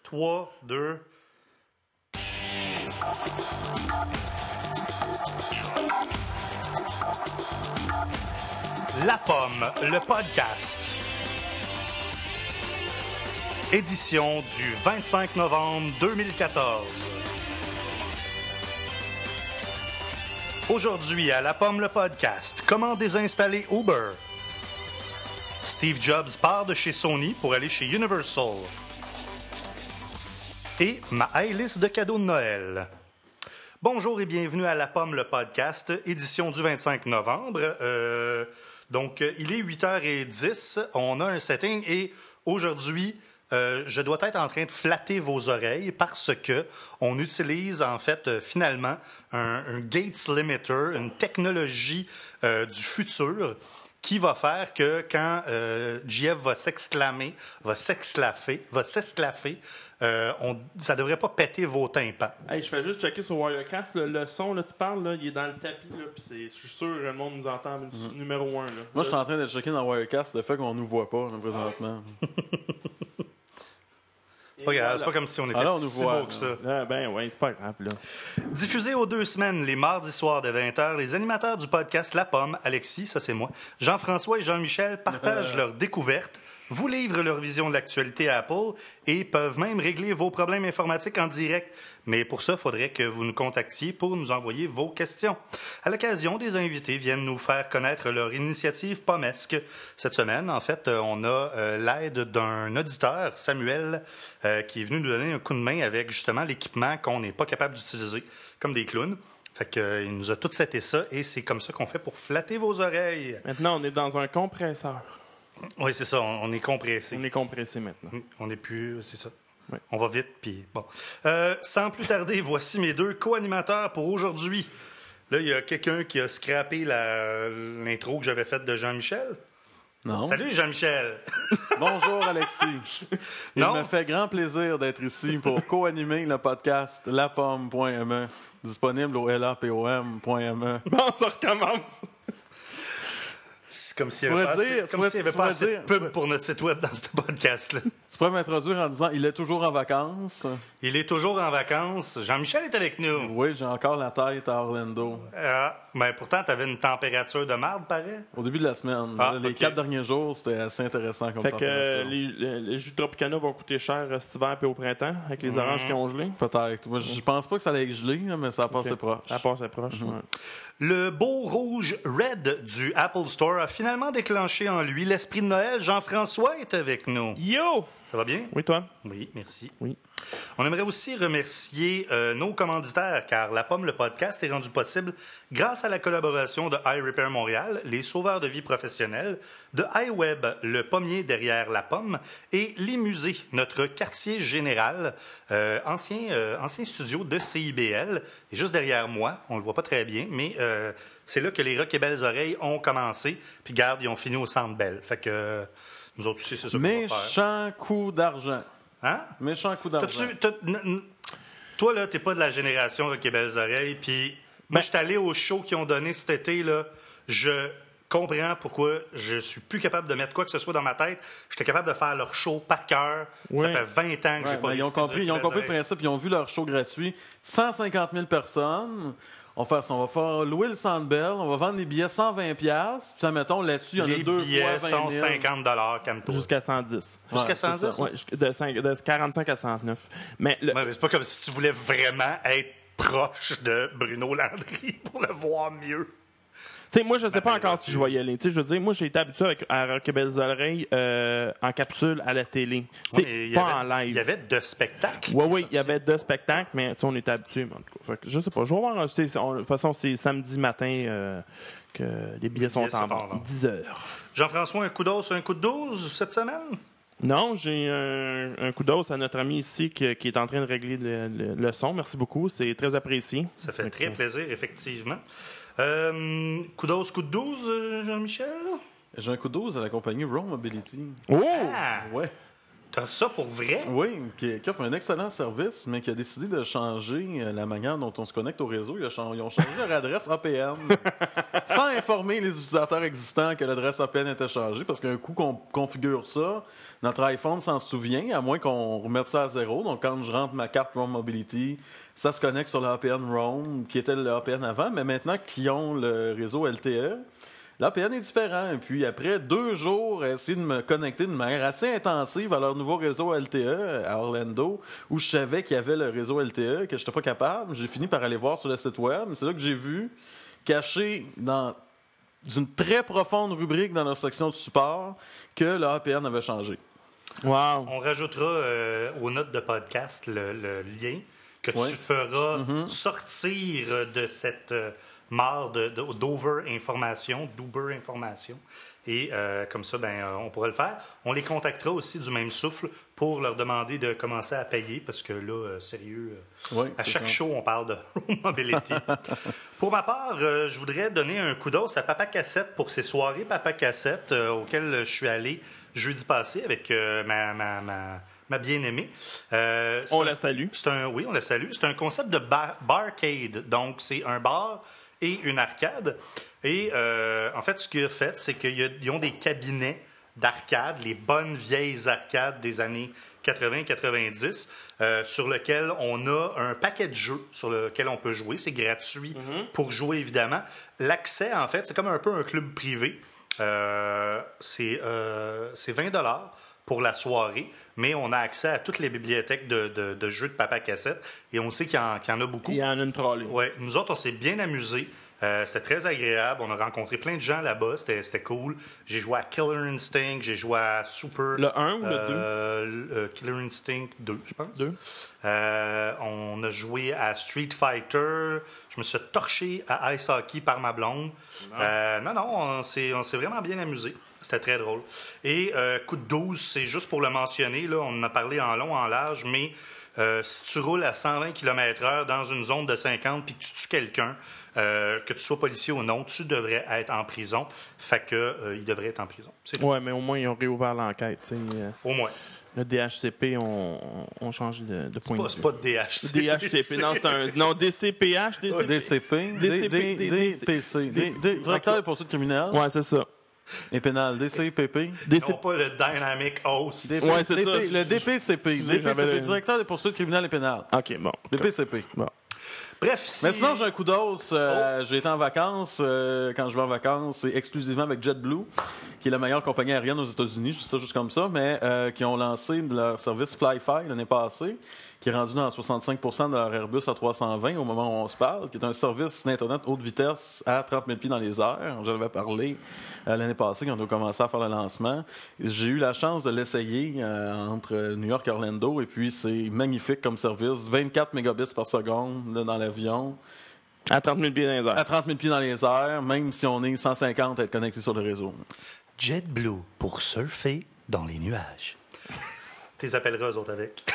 3, 2... La Pomme, le podcast. Édition du 25 novembre 2014. Aujourd'hui, à La Pomme, le podcast, comment désinstaller Uber? Steve Jobs part de chez Sony pour aller chez Universal. Et ma high-list de cadeaux de Noël. Bonjour et bienvenue à La Pomme, le podcast, édition du 25 novembre. Donc, il est 8h10, on a un setting et aujourd'hui, je dois être en train de flatter vos oreilles parce que on utilise en fait finalement un Gates Limiter, une technologie du futur qui va faire que quand JF va s'exclamer, va s'esclaffer, ça devrait pas péter vos tympans. Hey, je fais juste checker sur Wirecast. Le son, là, tu parles, là, il est dans le tapis. Là, pis je suis sûr que le monde nous entend numéro 1. Là. Moi, je suis en train de checker dans Wirecast le fait qu'on nous voit pas là, présentement. Pas grave, c'est pas comme si on était on nous si voit, beau que ça. Ah, ben ouais, c'est pas grave. Là. Diffusé aux 2 semaines, les mardis soirs de 20h, les animateurs du podcast La Pomme, Alexis, ça c'est moi, Jean-François et Jean-Michel partagent leurs découvertes, vous livrent leur vision de l'actualité à Apple et peuvent même régler vos problèmes informatiques en direct. Mais pour ça, il faudrait que vous nous contactiez pour nous envoyer vos questions. À l'occasion, des invités viennent nous faire connaître leur initiative pommesque. Cette semaine, en fait, on a l'aide d'un auditeur, Samuel, qui est venu nous donner un coup de main avec justement l'équipement qu'on n'est pas capable d'utiliser, comme des clowns. Fait qu'il nous a tout seté ça et c'est comme ça qu'on fait pour flatter vos oreilles. Maintenant, on est dans un compresseur. Oui, c'est ça, on est compressé. On est compressé maintenant. On n'est plus, c'est ça. Oui. On va vite, puis bon. Sans plus tarder, voici mes 2 co-animateurs pour aujourd'hui. Là, il y a quelqu'un qui a scrappé l'intro que j'avais faite de Jean-Michel. Non. Salut, Jean-Michel! Bonjour, Alexis. Il Non. me fait grand plaisir d'être ici pour co-animer le podcast lapomme.me, disponible au lapom.me. Bon, ça recommence. C'est comme s'il n'y avait pas assez de pub pour notre site web dans ce podcast-là. Tu pourrais m'introduire en disant il est toujours en vacances. Il est toujours en vacances. Jean-Michel est avec nous. Oui, j'ai encore la tête à Orlando. Mais pourtant, tu avais une température de marde, paraît. Au début de la semaine. Les 4 derniers jours, c'était assez intéressant comme Fait que température. les jus Tropicana vont coûter cher cet hiver et au printemps, avec les oranges qui ont gelé. Peut-être. Moi, je pense pas que ça allait geler, mais ça passe proche. Ça passe proche, ouais. Le beau rouge Red du Apple Store a finalement déclenché en lui l'esprit de Noël. Jean-François est avec nous. Yo! Ça va bien? Oui, toi? Oui, merci. Oui. On aimerait aussi remercier nos commanditaires, car La Pomme, le podcast, est rendu possible grâce à la collaboration de iRepair Montréal, les sauveurs de vie professionnels, de iWeb, le pommier derrière La Pomme, et les musées, notre quartier général, ancien studio de CIBL, et juste derrière moi, on le voit pas très bien, mais c'est là que les Rock et Belles Oreilles ont commencé, puis garde, ils ont fini au Centre Bell. Fait que nous autres aussi, c'est ça qu'on va faire. Méchant coup d'argent. Hein? Méchant coup d'argent. Toi, là, t'es pas de la génération Rock et Belles Oreilles, puis moi, je suis allé au show qu'ils ont donné cet été, là, je comprends pourquoi je suis plus capable de mettre quoi que ce soit dans ma tête. J'étais capable de faire leur show par cœur. Oui. Ça fait 20 ans que j'ai pas ils ont compris le principe, ils ont vu leur show gratuit. 150 000 personnes. On va faire louer le Centre Bell, on va vendre des billets 120$. Puis, mettons, là-dessus, il y en a 2 Les billets fois 20 sont 000. 50$, calme-toi. Jusqu'à 110. Jusqu'à c'est 110? ça. Ouais, de 45 à 109. Mais Ouais, mais c'est pas comme si tu voulais vraiment être proche de Bruno Landry pour le voir mieux. Tu sais, moi, je sais pas encore si je vais y aller. Tu sais, je veux dire, moi, j'ai été habitué à Rock et Belles Oreilles en capsule à la télé. Tu sais, pas en live. Il y avait 2 spectacles. Oui, il y avait 2 spectacles, mais tu sais, on était habitués. En tout cas. Fait que, je sais pas. Je vais voir. De toute façon, c'est samedi matin que les billets sont en vente. 10 heures. Jean-François, un coup d'os, un coup de 12 cette semaine? Non, j'ai un coup d'os à notre ami ici qui est en train de régler le son. Merci beaucoup. C'est très apprécié. Ça fait très plaisir, effectivement. Coup d'os, coup de 12, Jean-Michel? J'ai un coup de 12 à la compagnie Row Mobility. Oh! Ah! Ouais. T'as ça pour vrai? Oui, qui offre un excellent service, mais qui a décidé de changer la manière dont on se connecte au réseau. Ils ont changé leur adresse APN sans informer les utilisateurs existants que l'adresse APN était changée, parce qu'un coup qu'on configure ça, notre iPhone s'en souvient, à moins qu'on remette ça à zéro. Donc, quand je rentre ma carte Roam Mobility, ça se connecte sur l'APN Roam, qui était l'APN avant, mais maintenant qu'ils ont le réseau LTE, l'APN est différent. Et puis, après 2 jours à essayer de me connecter de manière assez intensive à leur nouveau réseau LTE à Orlando, où je savais qu'il y avait le réseau LTE, que je n'étais pas capable, j'ai fini par aller voir sur le site web. C'est là que j'ai vu, caché dans une très profonde rubrique dans leur section de support, que l'APN avait changé. Wow. On rajoutera aux notes de podcast le lien que tu feras sortir de cette mare d'Uber Information. Et comme ça, on pourra le faire. On les contactera aussi du même souffle pour leur demander de commencer à payer parce que là, sérieux, à chaque show, on parle de Roam Mobility. Pour ma part, je voudrais donner un coup d'os à Papa Cassette pour ces soirées Papa Cassette auxquelles je suis allé jeudi passé avec ma bien-aimée. On la salue. Oui, on la salue. C'est un concept de barcade. Donc, c'est un bar et une arcade. Et en fait, ce qu'ils ont fait, c'est qu'ils ont des cabinets d'arcade, les bonnes vieilles arcades des années 80-90, sur lequel on a un paquet de jeux sur lequel on peut jouer. C'est gratuit pour jouer, évidemment. L'accès, en fait, c'est comme un peu un club privé. C'est 20$ pour la soirée, mais on a accès à toutes les bibliothèques de jeux de Papa Cassette et on sait qu'il y en a beaucoup. Il y en a une trolley. Ouais, nous autres, on s'est bien amusés. C'était très agréable. On a rencontré plein de gens là-bas. C'était cool. J'ai joué à Killer Instinct. J'ai joué à Super... Le 1 ou le 2? Killer Instinct 2, je pense. 2. On a joué à Street Fighter. Je me suis torché à Ice Hockey par ma blonde. On s'est vraiment bien amusés. C'était très drôle. Et coup de 12, c'est juste pour le mentionner. Là, on en a parlé en long, en large, mais si tu roules à 120 km/h dans une zone de 50 puis que tu tues quelqu'un, que tu sois policier ou non, tu devrais être en prison. Fait que il devrait être en prison. Oui, mais au moins, ils ont réouvert l'enquête. Au moins. Le DHCP ont changé de point de vue. C'est pas de DHCP. DHCP, non, c'est un... Non, DCPH, DCP, DPC, Directeur des poursuites criminelles. Ouais, c'est ça. Et pénal, DCPP. Non, pas le Dynamic Host. Ouais, c'est ça. Le DPCP, Directeur des poursuites criminelles et pénales. OK, bon. DPCP. Bon. Bref, mais sinon, j'ai un coup d'os. J'ai été en vacances. Quand je vais en vacances, c'est exclusivement avec JetBlue, qui est la meilleure compagnie aérienne aux États-Unis. Je dis ça juste comme ça, mais qui ont lancé leur service Fly-Fi l'année passée, qui est rendu dans 65% de leur Airbus A320 au moment où on se parle, qui est un service d'Internet haute vitesse à 30 000 pieds dans les airs. J'en avais parlé l'année passée quand on a commencé à faire le lancement. J'ai eu la chance de l'essayer entre New York et Orlando, et puis c'est magnifique comme service. 24 mégabits par seconde là, dans l'avion. À 30 000 pieds dans les airs. À 30 000 pieds dans les airs, même si on est 150 à être connecté sur le réseau. JetBlue pour surfer dans les nuages. T'es appelleras eux autres avec.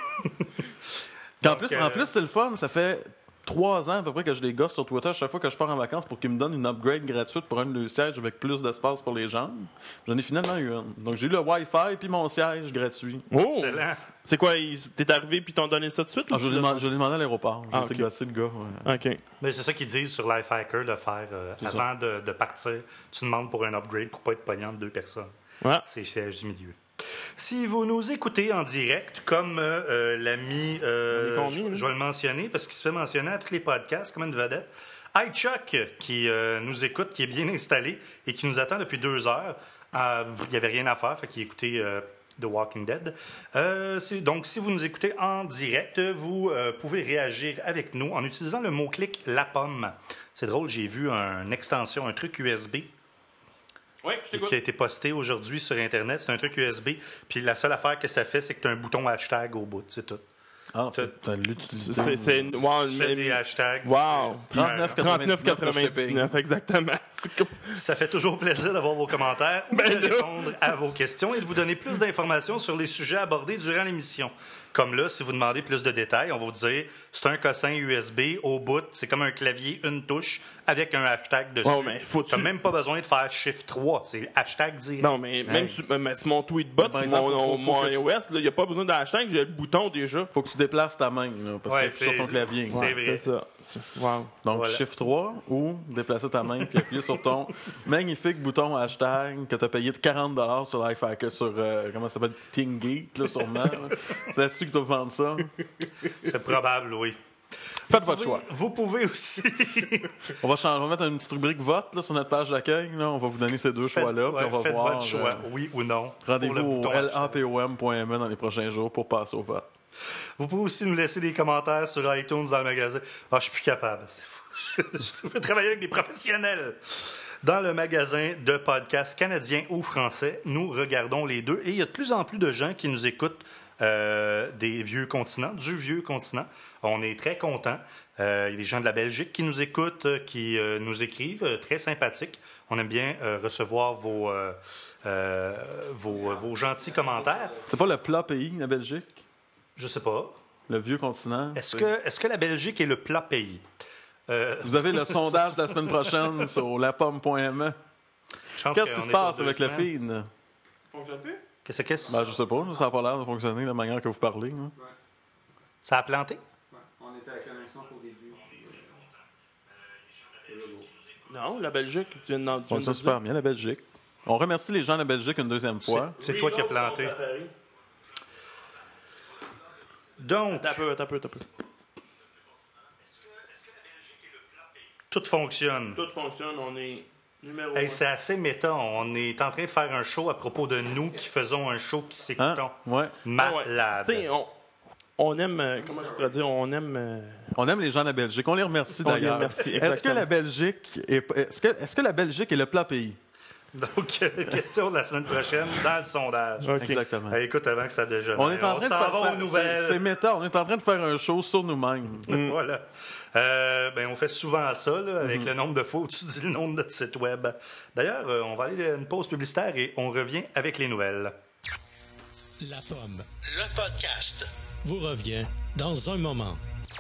En plus, c'est le fun. Ça fait 3 ans à peu près que je les gosse sur Twitter chaque fois que je pars en vacances pour qu'ils me donnent une upgrade gratuite pour un de leurs sièges avec plus d'espace pour les jambes. J'en ai finalement eu une. Donc j'ai eu le Wi-Fi puis mon siège gratuit. Oh! Excellent. C'est quoi? T'es arrivé puis t'ont donné ça tout de suite? Je l'ai demandé à l'aéroport. J'ai été OK. gossé le gars. Ouais. OK. Mais c'est ça qu'ils disent sur Lifehacker de faire avant de partir. Tu demandes pour un upgrade pour pas être pognant de 2 personnes. Ouais. C'est le siège du milieu. Si vous nous écoutez en direct, comme l'ami, je vais le mentionner parce qu'il se fait mentionner à tous les podcasts comme une vedette, iChuck qui nous écoute, qui est bien installé et qui nous attend depuis 2 heures. Il n'y avait rien à faire, fait qu'il écoutait The Walking Dead. Donc, si vous nous écoutez en direct, vous pouvez réagir avec nous en utilisant le mot-clic La Pomme. C'est drôle, j'ai vu une extension, un truc USB Oui, je t'écoute. qui a été posté aujourd'hui sur Internet. C'est un truc USB. Puis la seule affaire que ça fait, c'est que tu as un bouton hashtag au bout. C'est tout. Ah, t'as l'utilité. C'est des hashtags. Wow! 39,99 exactement. Ça fait toujours plaisir d'avoir vos commentaires ou de répondre à vos questions et de vous donner plus d'informations sur les sujets abordés durant l'émission. Comme là, si vous demandez plus de détails, on va vous dire c'est un cossin USB au bout, c'est comme un clavier, une touche avec un hashtag dessus. Ouais, mais Tu n'as même pas besoin de faire Shift 3, c'est hashtag direct. Non, mais même sur mon tweetbot, Par sur exemple, mon faut que tu- iOS, il n'y a pas besoin de hashtag, j'ai le bouton déjà. Faut que tu déplaces ta main, là, parce Ouais, que c'est sur ton clavier. c'est Ouais, vrai. c'est ça. Wow. Donc, Voilà. Shift 3 ou déplacer ta main puis appuyer sur ton magnifique bouton hashtag que tu as payé de 40$ sur l'iFhacker, sur, comment ça s'appelle, TeamGeek, là, sûrement. là. C'est là-dessus que tu vas vendre ça. C'est probable, oui. Faites votre choix. Vous pouvez aussi. On va changer, on va mettre une petite rubrique vote là, sur notre page d'accueil. Là. On va vous donner ces deux choix-là. Puis on va faites voir. votre choix, oui ou non. Rendez-vous pour le au bouton hashtag. lapom.me dans les prochains jours pour passer au vote. Vous pouvez aussi nous laisser des commentaires sur iTunes dans le magasin. Ah, je suis plus capable. C'est fou. Je veux travailler avec des professionnels. Dans le magasin de podcasts canadiens ou français, nous regardons les deux. Et il y a de plus en plus de gens qui nous écoutent des vieux continents, du vieux continent. On est très contents. Il y a des gens de la Belgique qui nous écoutent, qui nous écrivent, très sympathiques. On aime bien recevoir vos gentils commentaires. C'est pas le plat pays, la Belgique? Je sais pas. Le vieux continent? Est-ce que la Belgique est le plat pays? Vous avez le sondage de la semaine prochaine sur lapomme.me. Qu'est-ce qui se passe avec le feed? Fonctionne plus? Qu'est-ce que c'est? Ben, je sais pas, ça n'a pas l'air de fonctionner de la manière que vous parlez. Hein. Ça a planté? Ouais, on était à la connexion au début. Non, la Belgique, tu viens de On dire. ça super bien, la Belgique. On remercie les gens de la Belgique une deuxième fois. C'est toi qui as planté. Donc, T'as peu. tout fonctionne. Tout fonctionne, on est numéro 1. Hey, c'est assez méta. On est en train de faire un show à propos de nous qui faisons un show qui s'écoutons. Hein? Ouais. Malade. Tu sais, on aime, comment je pourrais dire, on aime... On aime les gens de la Belgique. On les remercie On les d'ailleurs. remercie, Est-ce que exactement. la Belgique est-ce que la Belgique est le plat pays? Donc, question de la semaine prochaine dans le sondage. OK. Exactement. Hey, écoute, avant que ça dégénère, On est en train de s'en faire va ça. aux nouvelles. C'est méta. On est en train de faire un show sur nous-mêmes. Voilà. On fait souvent ça, là, avec le nombre de fois où tu dis le nom de notre site web. D'ailleurs, on va aller à une pause publicitaire et on revient avec les nouvelles. La Pomme, le podcast, vous revient dans un moment.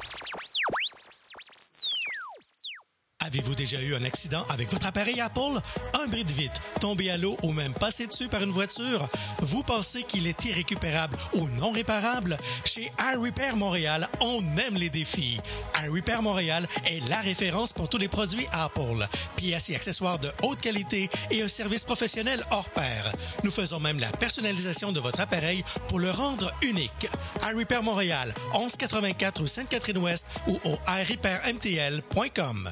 Avez-vous déjà eu un accident avec votre appareil Apple? Un bris de vitre, tombé à l'eau ou même passé dessus par une voiture? Vous pensez qu'il est irrécupérable ou non réparable? Chez iRepair Montréal, on aime les défis. iRepair Montréal est la référence pour tous les produits Apple. Pièces et accessoires de haute qualité et un service professionnel hors pair. Nous faisons même la personnalisation de votre appareil pour le rendre unique. iRepair Montréal, 1184 rue Sainte-Catherine-Ouest ou au iRepairMTL.com.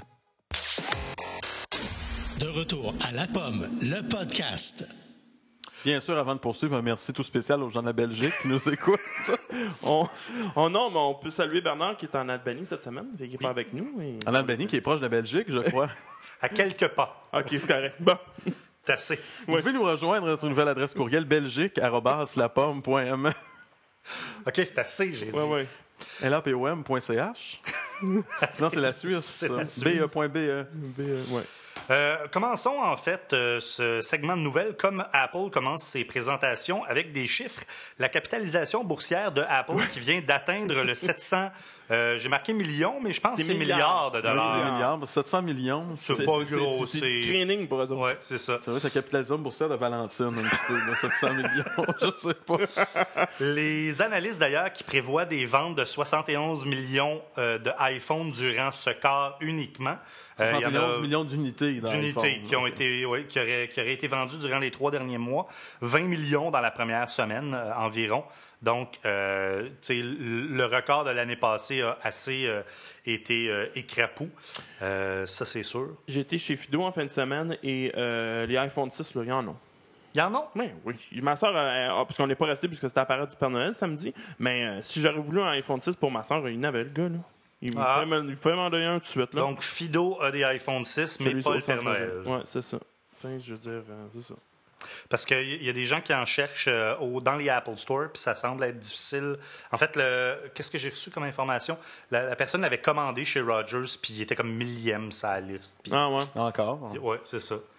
De retour à La Pomme, le podcast. Bien sûr, avant de poursuivre, un merci tout spécial aux gens de la Belgique qui nous écoutent. Non, mais on peut saluer Bernard qui est en Albanie cette semaine, qui n'est pas avec nous. Et... En Albanie, qui est proche de la Belgique, je crois. À quelques pas. OK, c'est correct. Bon. C'est assez. Vous pouvez nous rejoindre à notre nouvelle adresse courriel belgique@lapomme.me. OK, c'est assez, j'ai dit. Ouais. lapom.ch. Non, c'est la Suisse. C'est la ça. Suisse. BE.be. Ouais. Commençons en fait ce segment de nouvelles comme Apple commence ses présentations avec des chiffres. La capitalisation boursière de Apple qui vient d'atteindre le 700, j'ai marqué millions, mais je pense que c'est milliards de C'est dollars. milliards, 700 millions. C'est pas gros, C'est du c'est... screening pour eux autres. Ouais, c'est ça. Ça va être la capitalisation boursière de Valentine, un petit peu, de 700 millions, je sais pas. Les analystes, d'ailleurs, qui prévoient des ventes de 71 millions de iPhone durant ce quart uniquement. Il y en 71 a millions d'unités. qui auraient été vendues durant les 3 derniers mois. 20 millions dans la première semaine environ. Donc, le record de l'année passée a assez été écrapou. Ça, c'est sûr. J'ai été chez Fido en fin de semaine et les iPhone 6, là, il y en a. Il y en a? Oui. Ma soeur, parce qu'on n'est pas resté puisque c'était à la parade du Père Noël samedi, mais si j'aurais voulu un iPhone 6 pour ma soeur, il n'avait le gars, là. Il pouvait m'en donner un tout de suite, là. Donc, Fido a des iPhone 6, mais Celui pas au le Père centre Noël. Oui, c'est ça. Je veux dire, c'est ça. Parce qu'il y a des gens qui en cherchent dans les Apple Store, puis ça semble être difficile. En fait, qu'est-ce que j'ai reçu comme information? La personne l'avait commandé chez Rogers, puis il était comme millième sa liste. Puis, Encore. oui, c'est ça.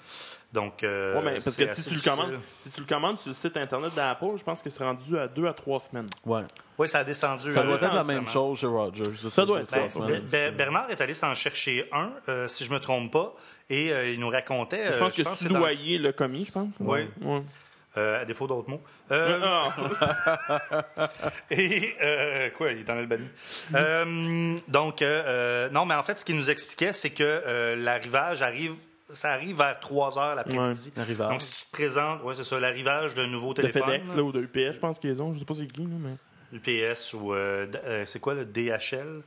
Donc, mais parce c'est que assez si tu le commandes sur le site Internet d'Apple, je pense que c'est rendu à 2 à 3 semaines. Ouais. Oui, ça a descendu. Ça doit être la récemment. même chose chez Rogers. Ça doit être Ben, Bernard est allé s'en chercher un, si je me trompe pas, et il nous racontait... Je pense que c'est Soudoyer l'a commis, je pense. Oui. Ouais. à défaut d'autres mots. Et quoi, il est en Albanie. Non, mais en fait, ce qu'il nous expliquait, c'est que l'arrivage ça arrive vers 3 heures l'après-midi. Ouais, donc, si tu te présentes, c'est ça, l'arrivage d'un nouveau de téléphone. FedEx là, ou de UPS, je pense qu'ils ont. Je sais pas c'est qui, là, mais... UPS ou c'est quoi le DHL?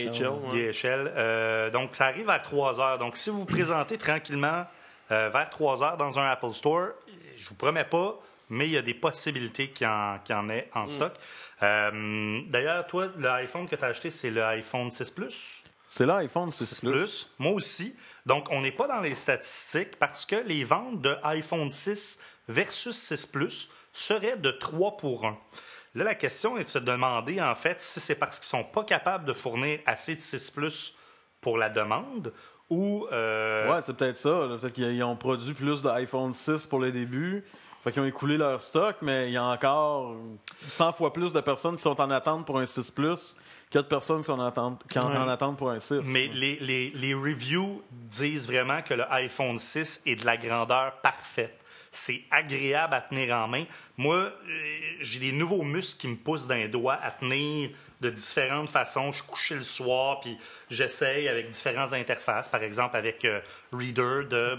DHL. Donc, ça arrive à 3 heures. Donc, si vous vous présentez tranquillement vers 3 heures dans un Apple Store, je vous promets pas, mais il y a des possibilités qu'il y en ait en stock. D'ailleurs, toi, l'iPhone que tu as acheté, c'est l'iPhone 6 Plus? C'est l'iPhone 6 Plus. Moi aussi. Donc, on n'est pas dans les statistiques parce que les ventes de iPhone 6 versus 6 Plus seraient de 3 pour 1. Là, la question est de se demander, en fait, si c'est parce qu'ils ne sont pas capables de fournir assez de 6 Plus pour la demande ou... Ouais, c'est peut-être ça. Là. Peut-être qu'ils ont produit plus d'iPhone 6 pour les débuts. Fait qu'ils ont écoulé leur stock, mais il y a encore 100 fois plus de personnes qui sont en attente pour un 6 Plus que de personnes qui sont en attente pour un 6. Mais les reviews disent vraiment que le iPhone 6 est de la grandeur parfaite. C'est agréable à tenir en main. Moi, j'ai des nouveaux muscles qui me poussent d'un doigt à tenir de différentes façons. Je suis couché le soir, puis j'essaye avec différentes interfaces. Par exemple, avec Reader, de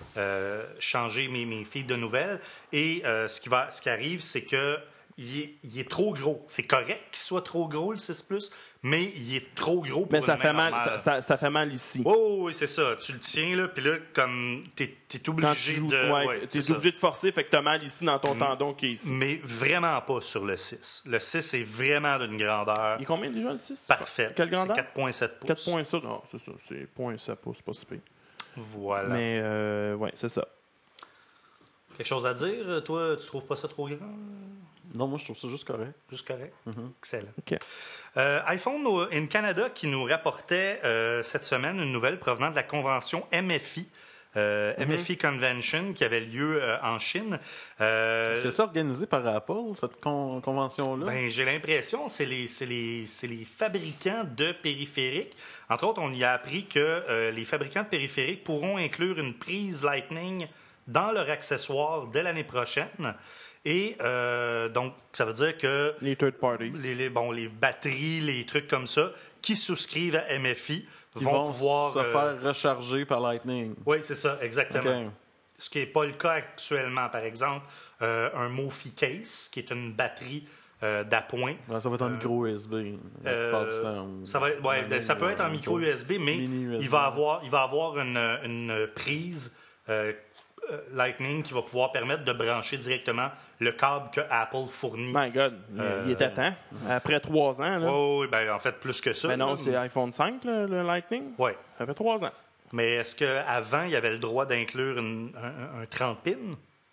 changer mes feeds de nouvelles. Et ce qui arrive, c'est que il est trop gros. C'est correct qu'il soit trop gros, le 6 Plus, mais il est trop gros pour mais ça une fait main mal, normale. ça fait mal ici. Oh, oui, c'est ça. Tu le tiens, là, puis là, comme t'es obligé t'es obligé de forcer, fait que t'as mal ici dans ton tendon qui est ici. Mais vraiment pas sur le 6. Le 6 est vraiment d'une grandeur Il est combien déjà, le 6? parfaite. Quelle grandeur? C'est 4,7 pouces. 4,7, non, c'est ça, c'est 0,7 pouces, pas si pire. Voilà. Mais, ouais, c'est ça. Quelque chose à dire? Toi, tu trouves pas ça trop grand? Non, moi, je trouve ça juste correct. Juste correct? Excellent. OK. iPhone in Canada qui nous rapportait cette semaine une nouvelle provenant de la convention MFI. MFI Convention qui avait lieu en Chine. Est-ce que c'est organisé par Apple, cette convention-là? Ben, j'ai l'impression que c'est les fabricants de périphériques. Entre autres, on y a appris que les fabricants de périphériques pourront inclure une prise Lightning dans leur accessoire dès l'année prochaine. Et donc, ça veut dire que Les third parties. les batteries, les trucs comme ça, qui souscrivent à MFI Ils vont pouvoir... se faire recharger par Lightning. Oui, c'est ça, exactement. Okay. Ce qui n'est pas le cas actuellement. Par exemple, un Mophie Case, qui est une batterie d'appoint. Ouais, ça va être en micro USB. La plupart du temps. Ça peut être en micro USB, mais USB. il va avoir une prise Lightning qui va pouvoir permettre de brancher directement le câble que Apple fournit. My God, il est à temps. Après 3 ans, là. Oui, en fait, plus que ça. Mais non, là. c'est iPhone 5, là, le Lightning. Oui. Ça fait 3 ans. Mais est-ce qu'avant, il y avait le droit d'inclure un 30 pins?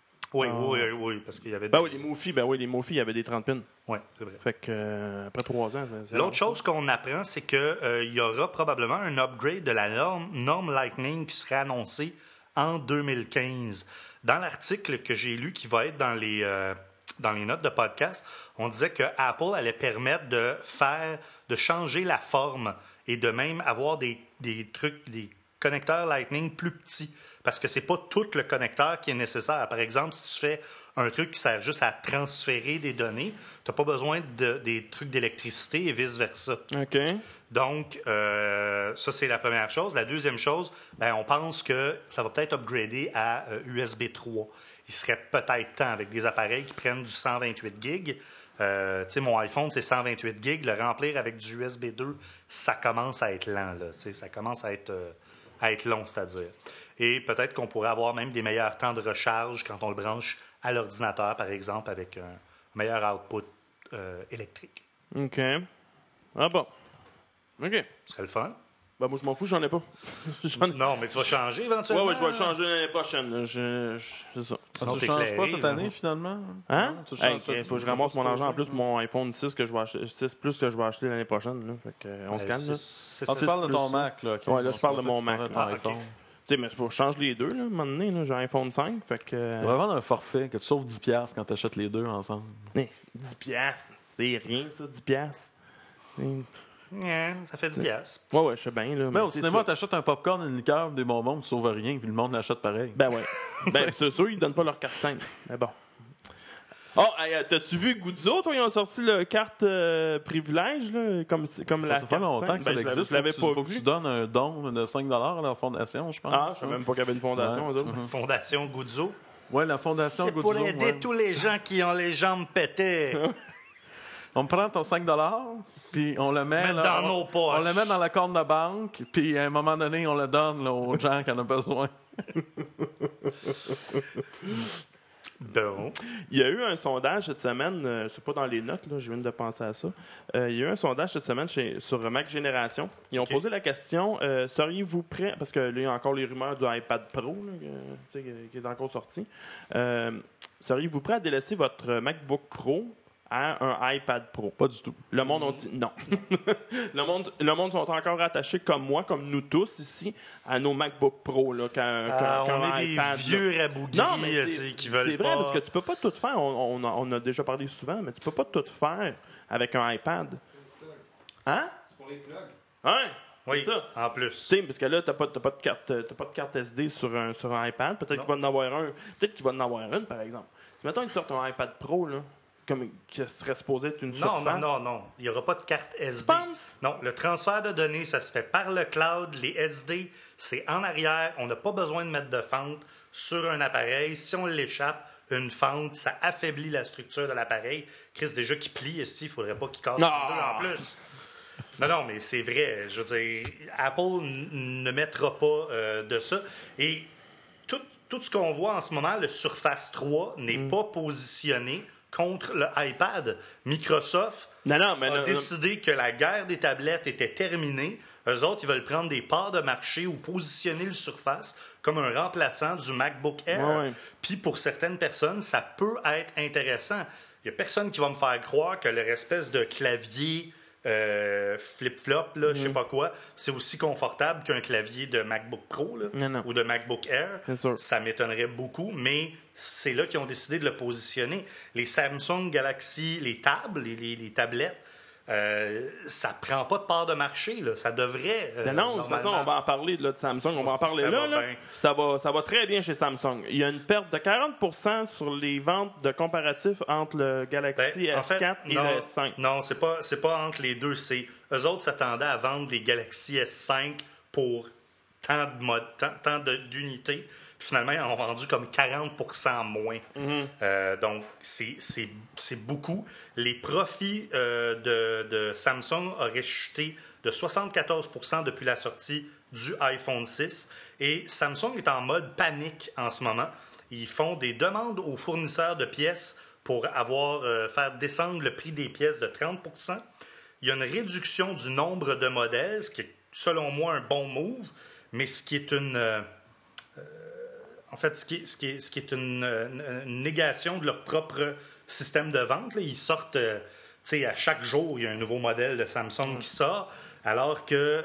Oui, parce qu'il y avait... Les Mophie, les Mophie, il y avait des 30 pins. Oui, c'est vrai. Fait que, après 3 ans, c'est L'autre chose qu'on apprend, c'est qu'il y aura probablement un upgrade de la norme Lightning qui serait annoncée en 2015. Dans l'article que j'ai lu, qui va être dans les notes de podcast, on disait que Apple allait permettre de changer la forme et de même avoir des connecteurs Lightning plus petits. Parce que c'est pas tout le connecteur qui est nécessaire. Par exemple, si tu fais un truc qui sert juste à transférer des données, tu n'as pas besoin des trucs d'électricité et vice-versa. OK. Donc, ça, c'est la première chose. La deuxième chose, on pense que ça va peut-être upgrader à USB 3. Il serait peut-être temps avec des appareils qui prennent du 128 gigs. Tu sais, mon iPhone, c'est 128 gigs. Le remplir avec du USB 2, ça commence à être lent. Là. Ça commence à être long, c'est-à-dire. Et peut-être qu'on pourrait avoir même des meilleurs temps de recharge quand on le branche à l'ordinateur, par exemple, avec un meilleur output électrique. OK. Ah bon. OK. Ce serait le fun. Moi, je m'en fous, j'en ai pas. Non, mais tu vas changer éventuellement. Ouais, je vais le changer l'année prochaine. C'est ça. Sinon, Tu t'es changes pas éclairé, cette là. année, finalement? Hein? Non, tu changes Il faut que je ramasse mon argent en plus pour mon iPhone 6 que je vais acheter, 6 Plus que je vais acheter l'année prochaine. Là. Fait que, on se calme. Là. Tu parles de ton plus, Mac, là. Ouais, là, je parle de mon Mac, Ton là. iPhone. sais, mais il faut changer les deux, là, à un moment donné. Là, j'ai un iPhone 5, fait que... On va vendre un forfait que tu sauves 10$ quand tu achètes les deux ensemble. 10$, c'est rien, ça, 10$. Yeah, ça fait 10 piastres. Ouais, je sais bien. Là, Mais au c'est cinéma, ça. t'achètes un popcorn, une liqueur, des bonbons, tu sauves rien, puis le monde l'achète pareil. Ben ouais. Ben, c'est sûr, ils donnent pas leur carte 5. Mais bon. Oh, hey, t'as-tu vu Guzzo, toi, ils ont sorti le carte privilège, là, comme la Ça fait carte longtemps 5. que ça Ben, existe. Je l'avais pas Faut que vu. tu donnes un don de 5$ à la fondation, je pense. Ah, je savais même pas qu'il y avait une fondation, eux autres. Fondation Guzzo. Ouais, la fondation C'est Guzzo. pour aider ouais. tous les gens qui ont les jambes pétées. On prend ton 5$, puis on le met Mettre là, dans nos poches. On le met dans la compte de banque, puis à un moment donné, on le donne là, aux gens qui en ont besoin. Bon. Il y a eu un sondage cette semaine, c'est pas dans les notes, là, je viens de penser à ça. Il y a eu un sondage cette semaine sur Mac Génération. Ils ont posé la question seriez-vous prêt, parce que là, il y a encore les rumeurs du iPad Pro là, qui est encore sorti. Seriez-vous prêt à délaisser votre MacBook Pro à un iPad Pro? Pas du tout. Le monde ont dit non. le monde sont encore attachés comme moi, comme nous tous ici, à nos MacBook Pro là, qu'un on est iPad. des vieux rabougris Non, mais qui veulent c'est pas. vrai, parce que tu peux pas tout faire. On a déjà parlé souvent, mais tu peux pas tout faire avec un iPad. Hein? C'est pour les plugs. Ouais. Oui, C'est ça. en plus. Tu sais, parce que là, t'as pas de carte SD sur un iPad. Peut-être qu'il va en avoir un. Peut-être qu'il va en avoir une, par exemple. Si mettons ils sortent un iPad Pro, là, comme qui serait supposé être une surface. Non. Il n'y aura pas de carte SD. Tu penses? Non, le transfert de données, ça se fait par le cloud. Les SD, c'est en arrière. On n'a pas besoin de mettre de fente sur un appareil. Si on l'échappe, une fente, ça affaiblit la structure de l'appareil. Chris, déjà qui plie ici, il ne faudrait pas qu'il casse en deux en plus. Non, mais c'est vrai. Je veux dire, Apple ne mettra pas de ça. Et tout ce qu'on voit en ce moment, le Surface 3 n'est pas positionné contre le iPad. Microsoft a décidé que la guerre des tablettes était terminée. Eux autres, ils veulent prendre des parts de marché ou positionner le Surface comme un remplaçant du MacBook Air. Ouais. Puis pour certaines personnes, ça peut être intéressant. Il n'y a personne qui va me faire croire que leur espèce de clavier flip-flop, je sais pas quoi, c'est aussi confortable qu'un clavier de MacBook Pro là, Non. ou de MacBook Air. C'est sûr. Ça m'étonnerait beaucoup, mais c'est là qu'ils ont décidé de le positionner. Les Samsung Galaxy, les tables, les tablettes, ça prend pas de part de marché. Là. Ça devrait. Non, de toute façon, on va en parler là, de Samsung. On va en parler Ça là. va bien. Ça va très bien chez Samsung. Il y a une perte de 40% sur les ventes de comparatifs entre le Galaxy S4 et le S5. Non, c'est pas entre les deux. Eux autres s'attendaient à vendre les Galaxy S5 pour tant d'unités. Puis finalement, ils en ont vendu comme 40% moins. Donc, c'est beaucoup. Les profits de Samsung auraient chuté de 74% depuis la sortie du iPhone 6. Et Samsung est en mode panique en ce moment. Ils font des demandes aux fournisseurs de pièces pour faire descendre le prix des pièces de 30%. Il y a une réduction du nombre de modèles, ce qui est, selon moi, un bon move, mais ce qui est une négation de leur propre système de vente. Là. Ils sortent, à chaque jour, il y a un nouveau modèle de Samsung qui sort, alors que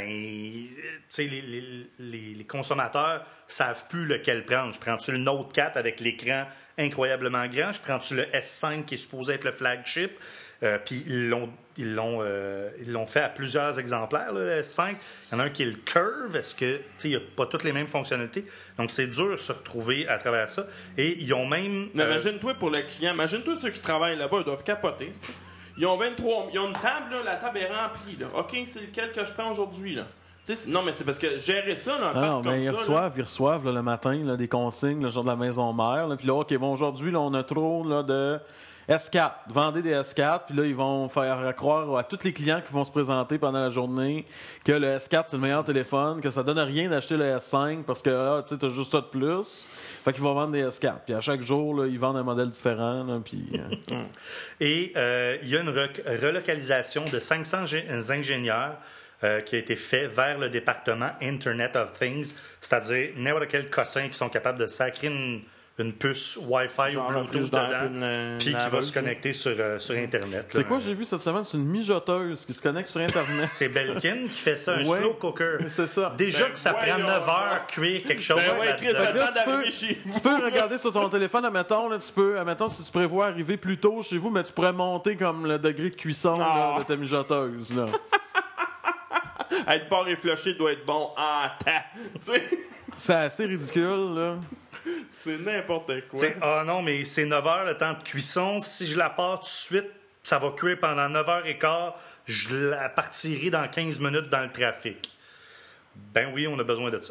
les consommateurs savent plus lequel prendre. Je prends-tu le Note 4 avec l'écran incroyablement grand? Je prends-tu le S5 qui est supposé être le flagship? Puis ils l'ont fait à plusieurs exemplaires, là, le S5. Il y en a un qui est le Curve. Est-ce que il n'y a pas toutes les mêmes fonctionnalités? Donc c'est dur de se retrouver à travers ça. Et ils ont même. Mais imagine-toi pour le client, imagine-toi ceux qui travaillent là-bas, ils doivent capoter. Ça. Ils ont une table, là, la table est remplie. Là. OK, c'est lequel que je prends aujourd'hui? Là. Non, mais c'est parce que gérer ça, là, un parc comme ils reçoivent là, le matin là, des consignes, le genre de la maison mère. Puis là, OK, bon, aujourd'hui, là, on a trop là, de S4. Vendez des S4, puis là, ils vont faire croire à tous les clients qui vont se présenter pendant la journée que le S4, c'est le meilleur téléphone, que ça donne rien d'acheter le S5 parce que là, tu sais, t'as juste ça de plus. Fait qu'ils vont vendre des S4. Puis à chaque jour, là, ils vendent un modèle différent. Là, puis, Et il y a une relocalisation de 500 ingénieurs qui a été fait vers le département Internet of Things, c'est-à-dire n'importe quel cossin qui sont capables de sacrer une puce Wi-Fi ou Genre un Bluetooth frigidaire, dedans, puis une puis qui va laveuse, se connecter sur Internet. C'est là. quoi j'ai vu cette semaine? C'est une mijoteuse qui se connecte sur Internet. C'est Belkin qui fait ça, un Ouais. slow cooker. C'est ça. Déjà Ben que ça prend voyons 9 heures donc. cuire quelque chose. Ben ouais, Chris, là-dedans. le temps tu peux- d'arriver chez Tu peux regarder sur ton téléphone, admettons, là, admettons, si tu prévois arriver plus tôt chez vous, mais tu pourrais monter comme le degré de cuisson là, de ta mijoteuse. Là. Être pas réfléchi doit être bon en temps. Tu sais, C'est assez ridicule. Là. c'est n'importe quoi. T'sais, ah non, mais c'est 9 heures le temps de cuisson. Si je la pars tout de suite, ça va cuire pendant 9 heures et quart. Je la partirai dans 15 minutes dans le trafic. Ben oui, on a besoin de ça.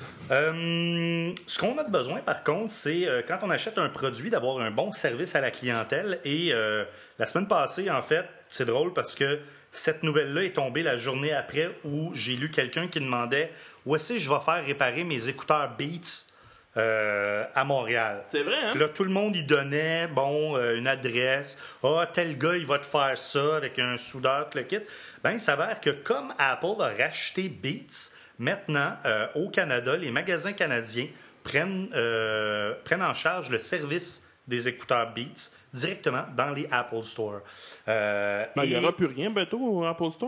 Ce qu'on a besoin, par contre, c'est quand on achète un produit, d'avoir un bon service à la clientèle. Et la semaine passée, en fait, c'est drôle parce que cette nouvelle-là est tombée la journée après où j'ai lu quelqu'un qui demandait où est-ce que je vais faire réparer mes écouteurs Beats à Montréal. C'est vrai, hein? Puis là, tout le monde y donnait, une adresse. Ah, tel gars, il va te faire ça avec un soudeur, tout le kit. Ben, il s'avère que comme Apple a racheté Beats, maintenant, au Canada, les magasins canadiens prennent en charge le service des écouteurs Beats directement dans les Apple Store. Il n'y aura plus rien bientôt au Apple Store?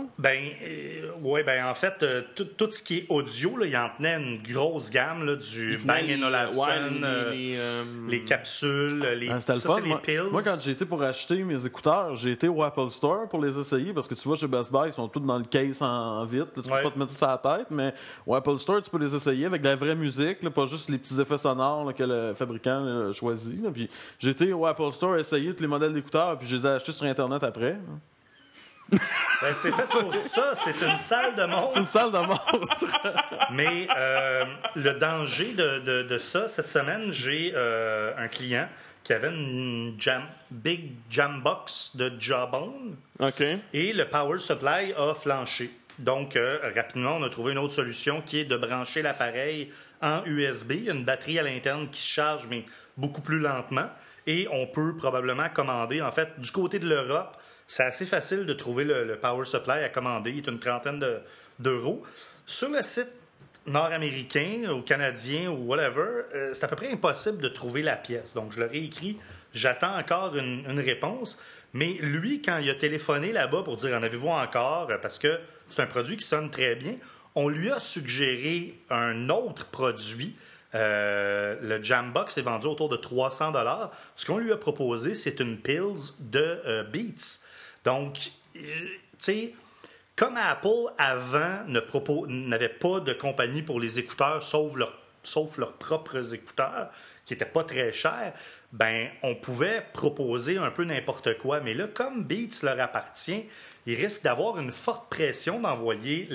En fait, tout ce qui est audio, là, il en tenait une grosse gamme, là, du Bang & Olufsen, les capsules, C'était le ça, fun. c'est les pills. Moi, quand j'ai été pour acheter mes écouteurs, j'ai été au Apple Store pour les essayer parce que tu vois, chez Best Buy, ils sont tous dans le case en vitre. Là, tu peux pas te mettre ça à la tête, mais au Apple Store, tu peux les essayer avec de la vraie musique, là, pas juste les petits effets sonores là, que le fabricant a choisi. Là. Puis j'ai été au Apple Store essayer tous les modèles d'écouteurs, puis je les ai achetés sur Internet après. Ben, c'est fait pour ça, c'est une salle de C'est montre. une salle de montre. Mais le danger de ça, cette semaine, j'ai un client qui avait une Big Jam Box de Jawbone OK. et le Power Supply a flanché. Donc, rapidement, on a trouvé une autre solution qui est de brancher l'appareil en USB. Il y a une batterie à l'interne qui se charge, mais beaucoup plus lentement. Et on peut probablement commander, en fait, du côté de l'Europe, c'est assez facile de trouver le Power Supply à commander. Il est une trentaine d'euros. Sur le site nord-américain ou canadien ou whatever, c'est à peu près impossible de trouver la pièce. Donc, je leur ai écrit, j'attends encore une réponse. Mais lui, quand il a téléphoné là-bas pour dire « En avez-vous encore? » Parce que c'est un produit qui sonne très bien, on lui a suggéré un autre produit. Le Jambox est vendu autour de 300 $. Ce qu'on lui a proposé, c'est une Pills de Beats. Donc, tu sais, comme Apple, avant, n'avait pas de compagnie pour les écouteurs, sauf leurs propres écouteurs, qui n'étaient pas très chers, ben, on pouvait proposer un peu n'importe quoi. Mais là, comme Beats leur appartient, ils risquent d'avoir une forte pression d'envoyer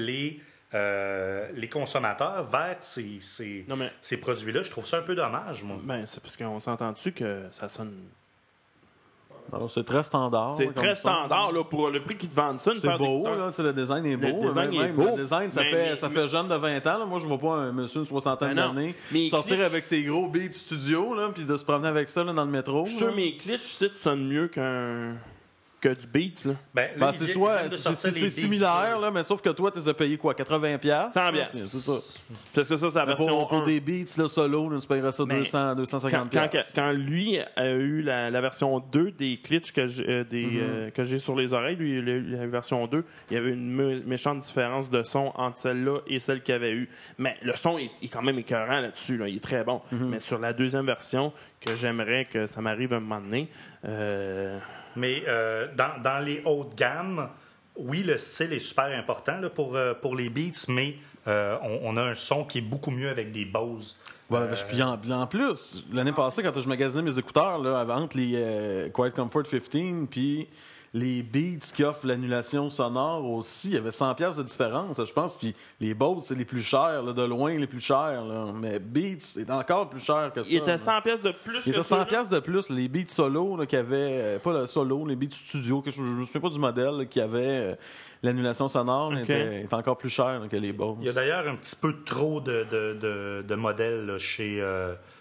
les consommateurs vers ces produits-là. Je trouve ça un peu dommage, moi. Ben, c'est parce qu'on s'entend dessus que ça sonne. Alors, c'est très standard. C'est comme très ça. standard là, pour le prix qu'ils te vendent ça. C'est beau, là, tu sais, le design est beau. Le design est même, beau, le design, ça fait jeune de 20 ans. Là. Moi, je vois pas un monsieur d'une soixantaine Ben non. d'années Mais sortir Klitsch- avec ses gros Beats studio, là, puis de se promener avec ça là, dans le métro. Je suis sûr là. mes glitches, c'est sonne mieux que du Beats. Là. Ben, Ben, là, c'est ils soit viennent de sortir les c'est Beats similaire, 2. là, mais sauf que toi, tu les as payés quoi, 80$? 100$. C'est ça. C'est ça, c'est la Mais version pour 1. des beats là, solo, là, tu paierais ça Mais 250$. Quand lui a eu la version 2 des glitches que j'ai sur les oreilles, lui, il a eu la version 2, il y avait une méchante différence de son entre celle-là et celle qu'il avait eue. Mais le son est quand même écœurant là-dessus. Là. Il est très bon. Mais sur la deuxième version, que j'aimerais que ça m'arrive un moment donné... Mais dans les hautes gammes, oui, le style est super important là, pour les Beats, mais on a un son qui est beaucoup mieux avec des Bose. Ouais, puis en plus, l'année passée, quand je magasinais mes écouteurs, là, entre les Quiet Comfort 15 puis les Beats qui offrent l'annulation sonore aussi, il y avait 100$ de différence, je pense. Puis les Bose, c'est les plus chers, là, de loin les plus chers. Là. Mais Beats est encore plus cher que ça. Il était là. 100$ de plus Il que était ça. 100$ de plus. Les Beats solo qu'il y avait, pas le solo, les Beats studio, je ne me souviens pas du modèle là, qui avait l'annulation sonore, était encore plus cher là, que les Bose. Il y a d'ailleurs un petit peu trop de modèles là, chez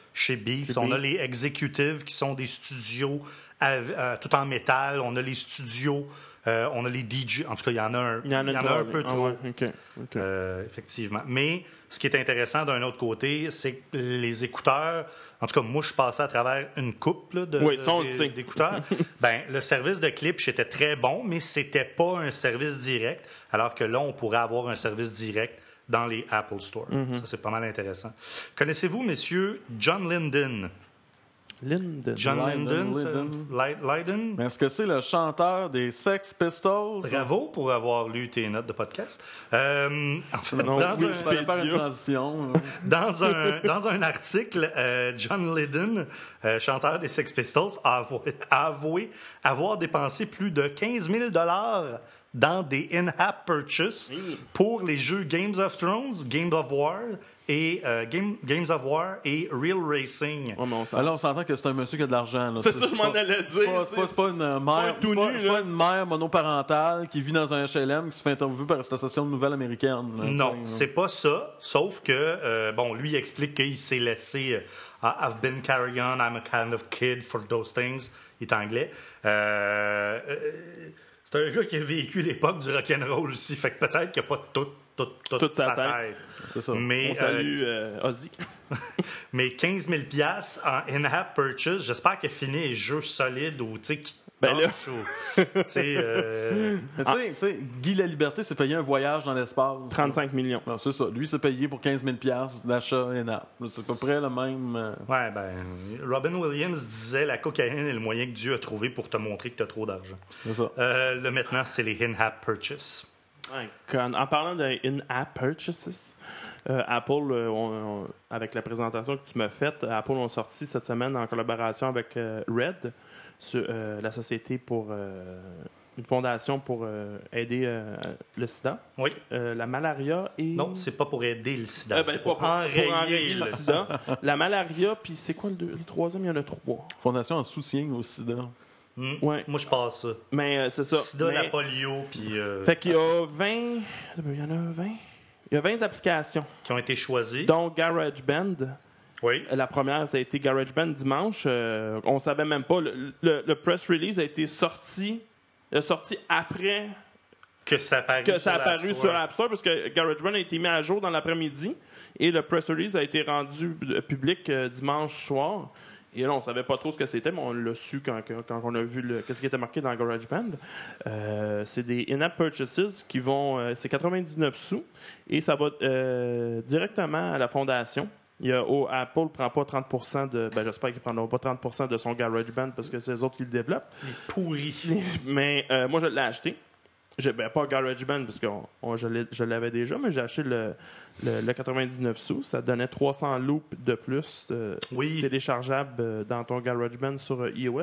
chez Beats. Chez On a Beats. les Executive qui sont des studios tout en métal. On a les studios, on a les DJ. En tout cas, il y en a un peu trop. Ouais. OK. Effectivement. Mais ce qui est intéressant d'un autre côté, c'est que les écouteurs, en tout cas, moi, je passais à travers une coupe là, d'écouteurs. Ben, le service de Klipsch était très bon, mais c'était pas un service direct, alors que là, on pourrait avoir un service direct dans les Apple Store. Ça, c'est pas mal intéressant. Connaissez-vous, messieurs, John Lydon? John Lydon? Mais est-ce que c'est le chanteur des Sex Pistols? Bravo pour avoir lu tes notes de podcast. En fait, Non, Il fallait faire une transition. dans un article, John Lydon, chanteur des Sex Pistols, a avoué avoir dépensé plus de 15 000 $ dans des in-app purchases pour les jeux Games of Thrones, Games of War et Real Racing. Ouais, mais Alors, on s'entend que c'est un monsieur qui a de l'argent. là. C'est ça que je m'en allais dire. C'est pas une mère. tout nu, C'est pas une mère monoparentale qui vit dans un HLM qui se fait interviewer par la station de nouvelles américaine. là, Non, t'sais, c'est pas ça. Sauf que, lui, il explique qu'il s'est laissé. I've been carrying on, I'm a kind of kid for those things. Il est anglais. C'est un gars qui a vécu l'époque du rock'n'roll aussi. Fait que peut-être qu'il n'y a pas toute sa tête. C'est ça. Mais, On salue Ozzy. mais 15 000 $ en in-app purchase, j'espère qu'il a fini les jeux solides ou qui Ben là. tâchent, ou, tu sais, Mais tu sais, Guy Laliberté s'est payé un voyage dans l'espace. 35 millions. Non, c'est ça. Lui s'est payé pour 15 000 $ d'achat in-app. C'est à peu près le même. Ouais, ben, Robin Williams disait la cocaïne est le moyen que Dieu a trouvé pour te montrer que tu as trop d'argent. C'est ça. Là, maintenant, c'est les in-app purchases. En parlant de in-app purchases, Apple, avec la présentation que tu m'as faite, Apple ont sorti cette semaine en collaboration avec Red, la société pour une fondation pour aider le sida, Oui. la malaria et... Non, c'est pas pour aider le sida, ben, c'est pour enrayer le sida. La malaria, puis c'est quoi le troisième? Il y en a 3. Fondation en soutien au sida. Ouais. Moi, je passe ça. Mais c'est ça. Sida, Mais- la polio, puis Fait qu'il y a 20... Il y en a 20? Il y a 20 applications, qui ont été choisis. dont GarageBand. Oui. La première, ça a été GarageBand dimanche. On savait même pas. Le press release a été sorti après Que ça apparu que ça a sur apparu l'App sur Store. l'App Store, parce que GarageBand a été mis à jour dans l'après-midi et le press release a été rendu public dimanche soir. Et là, on savait pas trop ce que c'était, mais on l'a su quand on a vu qu'est-ce qui était marqué dans GarageBand. C'est des in-app purchases qui vont... c'est 99 sous et ça va directement à la fondation. Apple ne prend pas 30% de... Ben, j'espère qu'ils ne prendront pas 30% de son GarageBand parce que c'est eux autres qui le développent. Les pourris. Mais moi, je l'ai acheté. Pas GarageBand parce que je l'avais déjà, mais j'ai acheté le 99 sous. Ça donnait 300 loops de plus Oui. téléchargeables dans ton GarageBand sur iOS.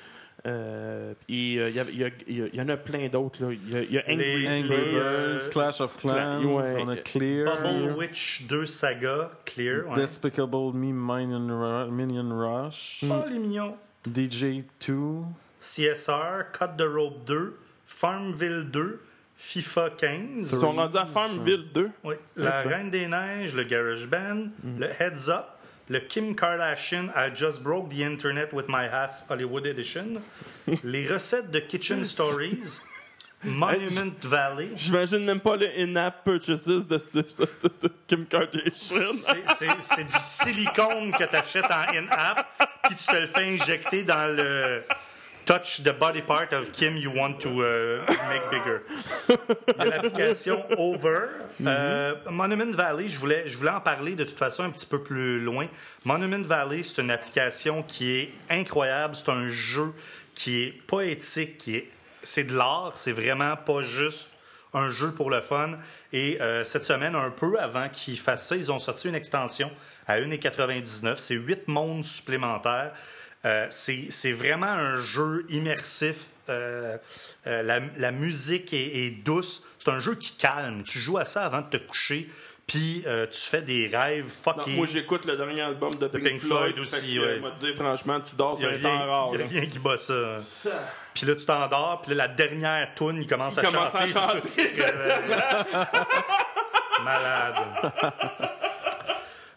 Il y en a plein d'autres. Là. Il y a Angry Angry Birds, Birds, Clash of Clans, ouais. on a Clear, Bubble Witch 2 Saga, Clear. Ouais. Despicable Me Minion Rush, Oh, les mignons. DJ2, CSR, Cut the Rope 2, Farmville 2, FIFA 15. Ils sont rendus à Farmville 2. Oui. La Reine des Neiges, le GarageBand, le Heads Up, le Kim Kardashian I Just Broke the Internet with My Ass Hollywood Edition, les recettes de Kitchen Stories, Monument Valley. J'imagine même pas le in-app purchases de Kim Kardashian. C'est du silicone que tu achètes en in-app, puis tu te le fais injecter dans le touch the body part of Kim you want to make bigger. Il y a l'application Over. Monument Valley, je voulais en parler de toute façon un petit peu plus loin. Monument Valley, c'est une application qui est incroyable. C'est un jeu qui est poétique, c'est de l'art, c'est vraiment pas juste un jeu pour le fun. Et cette semaine, un peu avant qu'ils fassent ça, ils ont sorti une extension à 1,99 $. C'est 8 mondes supplémentaires. C'est vraiment un jeu immersif. La musique est douce. C'est un jeu qui calme. Tu joues à ça avant de te coucher, puis tu fais des rêves fuckés. Moi, j'écoute le dernier album de Pink Floyd aussi. Fait que, moi, te dire, franchement, tu dors sur un temps rare. Il n'y a rien qui bat ça. Puis là, tu t'endors, puis là, la dernière toune, il commence à chanter. Malade.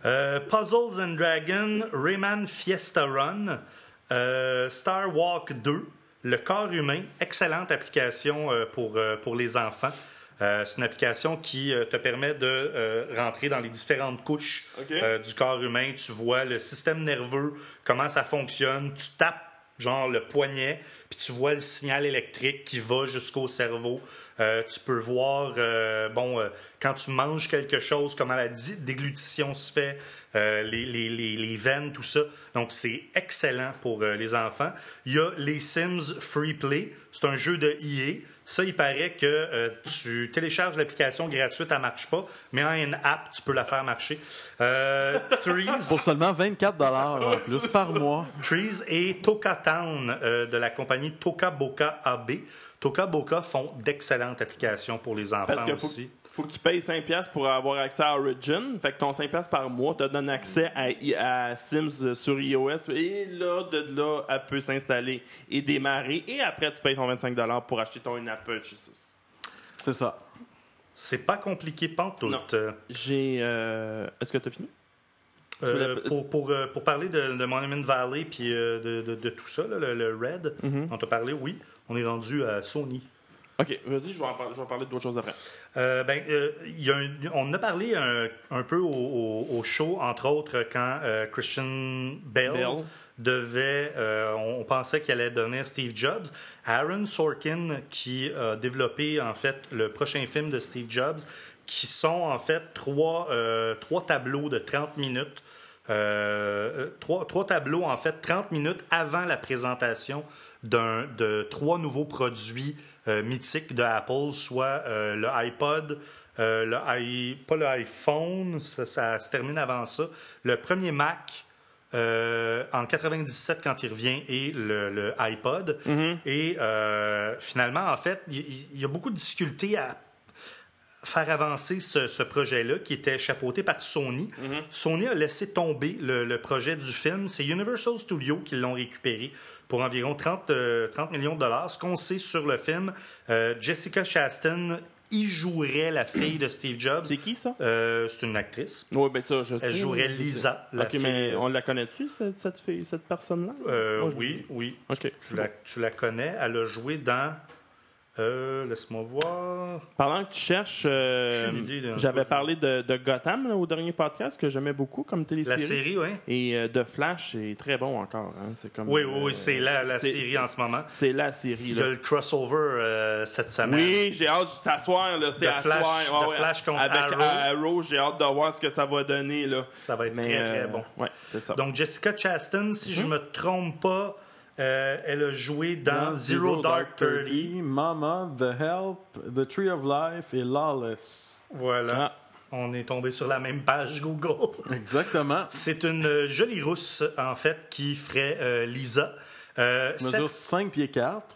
Puzzles and Dragons, Rayman Fiesta Run, Star Walk 2, Le corps humain, excellente application pour les enfants. C'est une application qui te permet de rentrer dans les différentes couches du corps humain. Tu vois le système nerveux, comment ça fonctionne. Tu tapes genre le poignet, puis tu vois le signal électrique qui va jusqu'au cerveau. Tu peux voir, quand tu manges quelque chose, comment la déglutition se fait, les veines, tout ça. Donc, c'est excellent pour les enfants. Il y a les Sims Free Play. C'est un jeu de EA. Ça, il paraît que tu télécharges l'application gratuite, elle ne marche pas, mais en une app, tu peux la faire marcher. Trees. Pour seulement 24$ en plus par mois. Trees et Toka Town de la compagnie Toka Boca AB. Toka Boca font d'excellentes applications pour les enfants. Parce que aussi. Faut que tu payes 5$ pour avoir accès à Origin. Fait que ton 5$ par mois te donne accès à Sims sur iOS. Et là, de là, elle peut s'installer et démarrer. Et après, tu payes ton 25$ pour acheter ton in-app purchases. C'est ça. C'est pas compliqué pantoute. Non. Est-ce que tu as fini? Pour parler de Monument Valley puis de tout ça, là, le Red, on t'a parlé, oui. On est rendu à Sony. OK, vas-y, je vais parler d'autres choses après. On a parlé un peu au show, entre autres, quand Christian Bale. Devait... on pensait qu'il allait devenir Steve Jobs. Aaron Sorkin, qui a développé, en fait, le prochain film de Steve Jobs, qui sont, en fait, trois tableaux de 30 minutes. Trois tableaux, en fait, 30 minutes avant la présentation de 3 nouveaux produits mythiques de Apple, soit le iPod, pas le iPhone, ça se termine avant ça, le premier Mac en 97 quand il revient et le iPod. Et finalement, en fait, il y a beaucoup de difficultés à faire avancer ce projet-là qui était chapeauté par Sony. Sony a laissé tomber le projet du film. C'est Universal Studios qui l'ont récupéré pour environ 30 millions de dollars. Ce qu'on sait sur le film, Jessica Chastain y jouerait la fille de Steve Jobs. C'est qui, ça? C'est une actrice. Oui, bien ça, je sais. Elle jouerait Lisa, la fille. Mais on la connaît-tu, cette fille, cette personne-là? Oui. OK. Tu la connais. Elle a joué dans... laisse-moi voir. Pendant que tu cherches, j'avais parlé de Gotham là, au dernier podcast que j'aimais beaucoup comme télésérie. La série, oui. Et de Flash, c'est très bon encore. Hein. C'est comme, oui, c'est la série en ce moment. C'est la série. Il y a le crossover cette semaine. Oui, j'ai hâte de t'asseoir. Là, c'est de Flash contre avec Arrow. J'ai hâte de voir ce que ça va donner. Là. Ça va être très, très bon. Oui, c'est ça. Donc, Jessica Chastain, si je me trompe pas, elle a joué dans Zero Dark Thirty, Mama, The Help, The Tree of Life et Lawless. Voilà. On est tombé sur la même page Google. Exactement. C'est une jolie rousse, en fait, qui ferait Lisa. Mesure 5 pieds 4.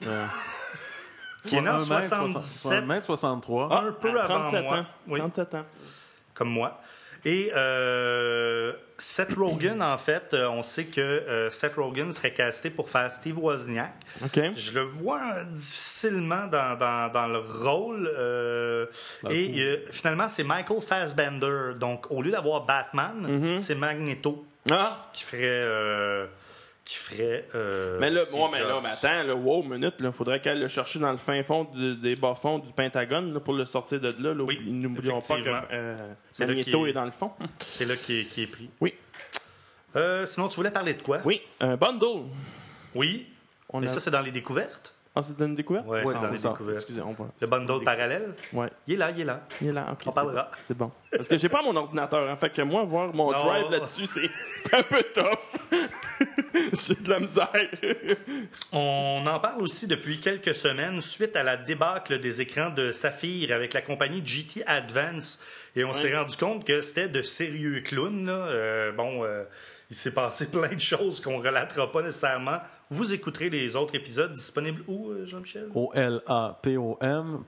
Qui est née en 77. 1m63. Un peu avant 37 moi. Ans. Oui. 37 ans. Comme moi. Et Seth Rogen, en fait, on sait que Seth Rogen serait casté pour faire Steve Wozniak. Okay. Je le vois difficilement dans le rôle. Finalement, c'est Michael Fassbender. Donc, au lieu d'avoir Batman, c'est Magneto qui ferait... mais là, Jobs. attends, là, wow, minute, il faudrait qu'elle le chercher dans le fin fond des bas-fonds du Pentagone là, pour le sortir de là. Oui, n'oublions pas que Magneto est dans le fond. C'est là qui est pris. Oui. Sinon, tu voulais parler de quoi? Oui, un bundle. Oui. Mais ça, c'est dans les découvertes? Ah, c'est dans une découverte? Oui, c'est dans les découvertes. Excusez, on va. Le bundle parallèle? Ouais. Il est là. Il est là, ok. On parlera. C'est bon. Parce que j'ai pas mon ordinateur, hein, fait que moi, voir mon drive là-dessus, c'est un peu tough. J'ai de la misère. On en parle aussi depuis quelques semaines suite à la débâcle des écrans de Saphir avec la compagnie GT Advance. Et on s'est rendu compte que c'était de sérieux clowns. Là. Il s'est passé plein de choses qu'on ne relatera pas nécessairement. Vous écouterez les autres épisodes disponibles où, Jean-Michel? Au lapom.me.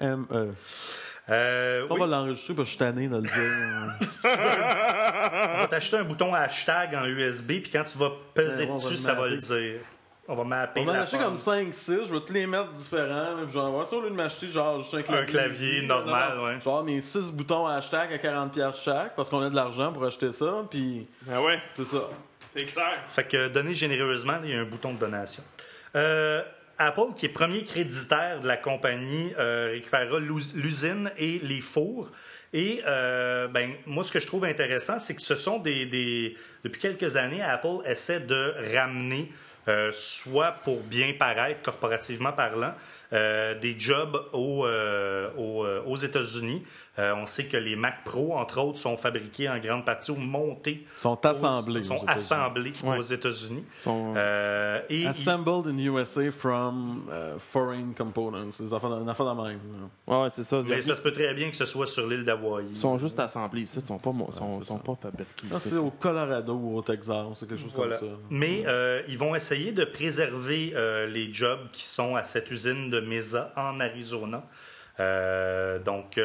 On va l'enregistrer parce que je suis tanné de le dire. Si tu veux, on va t'acheter un bouton hashtag en USB, puis quand tu vas peser dessus, ça va le dire. On va mapper On en a la acheté pomme. comme 5-6, je vais tous les mettre différents. Puis je vais avoir ça au lieu de m'acheter genre juste Un clavier normal, ouais. Je vais avoir mes 6 boutons hashtag à 40$ chaque parce qu'on a de l'argent pour acheter ça. Puis Ben ouais, c'est ça. c'est clair. Fait que donner généreusement, il y a un bouton de donation. Apple, qui est premier créditaire de la compagnie, récupérera l'usine et les fours. Et moi, ce que je trouve intéressant, c'est que ce sont depuis quelques années, Apple essaie de ramener, soit pour bien paraître, corporativement parlant, des jobs aux États-Unis. On sait que les Mac Pro, entre autres, sont fabriqués en grande partie ou montés. Sont assemblés. Sont assemblés aux États-Unis. Et Assembled in USA from foreign components. C'est une affaire de même. Ouais, c'est ça. mais ça se peut très bien que ce soit sur l'île d'Hawaï. Ils sont juste assemblés ici, ils sont pas fabriqués Non, ici. c'est au Colorado ou au Texas, c'est quelque chose Voilà. comme ça. Mais ils vont essayer de préserver les jobs qui sont à cette usine de Mesa en Arizona. Donc,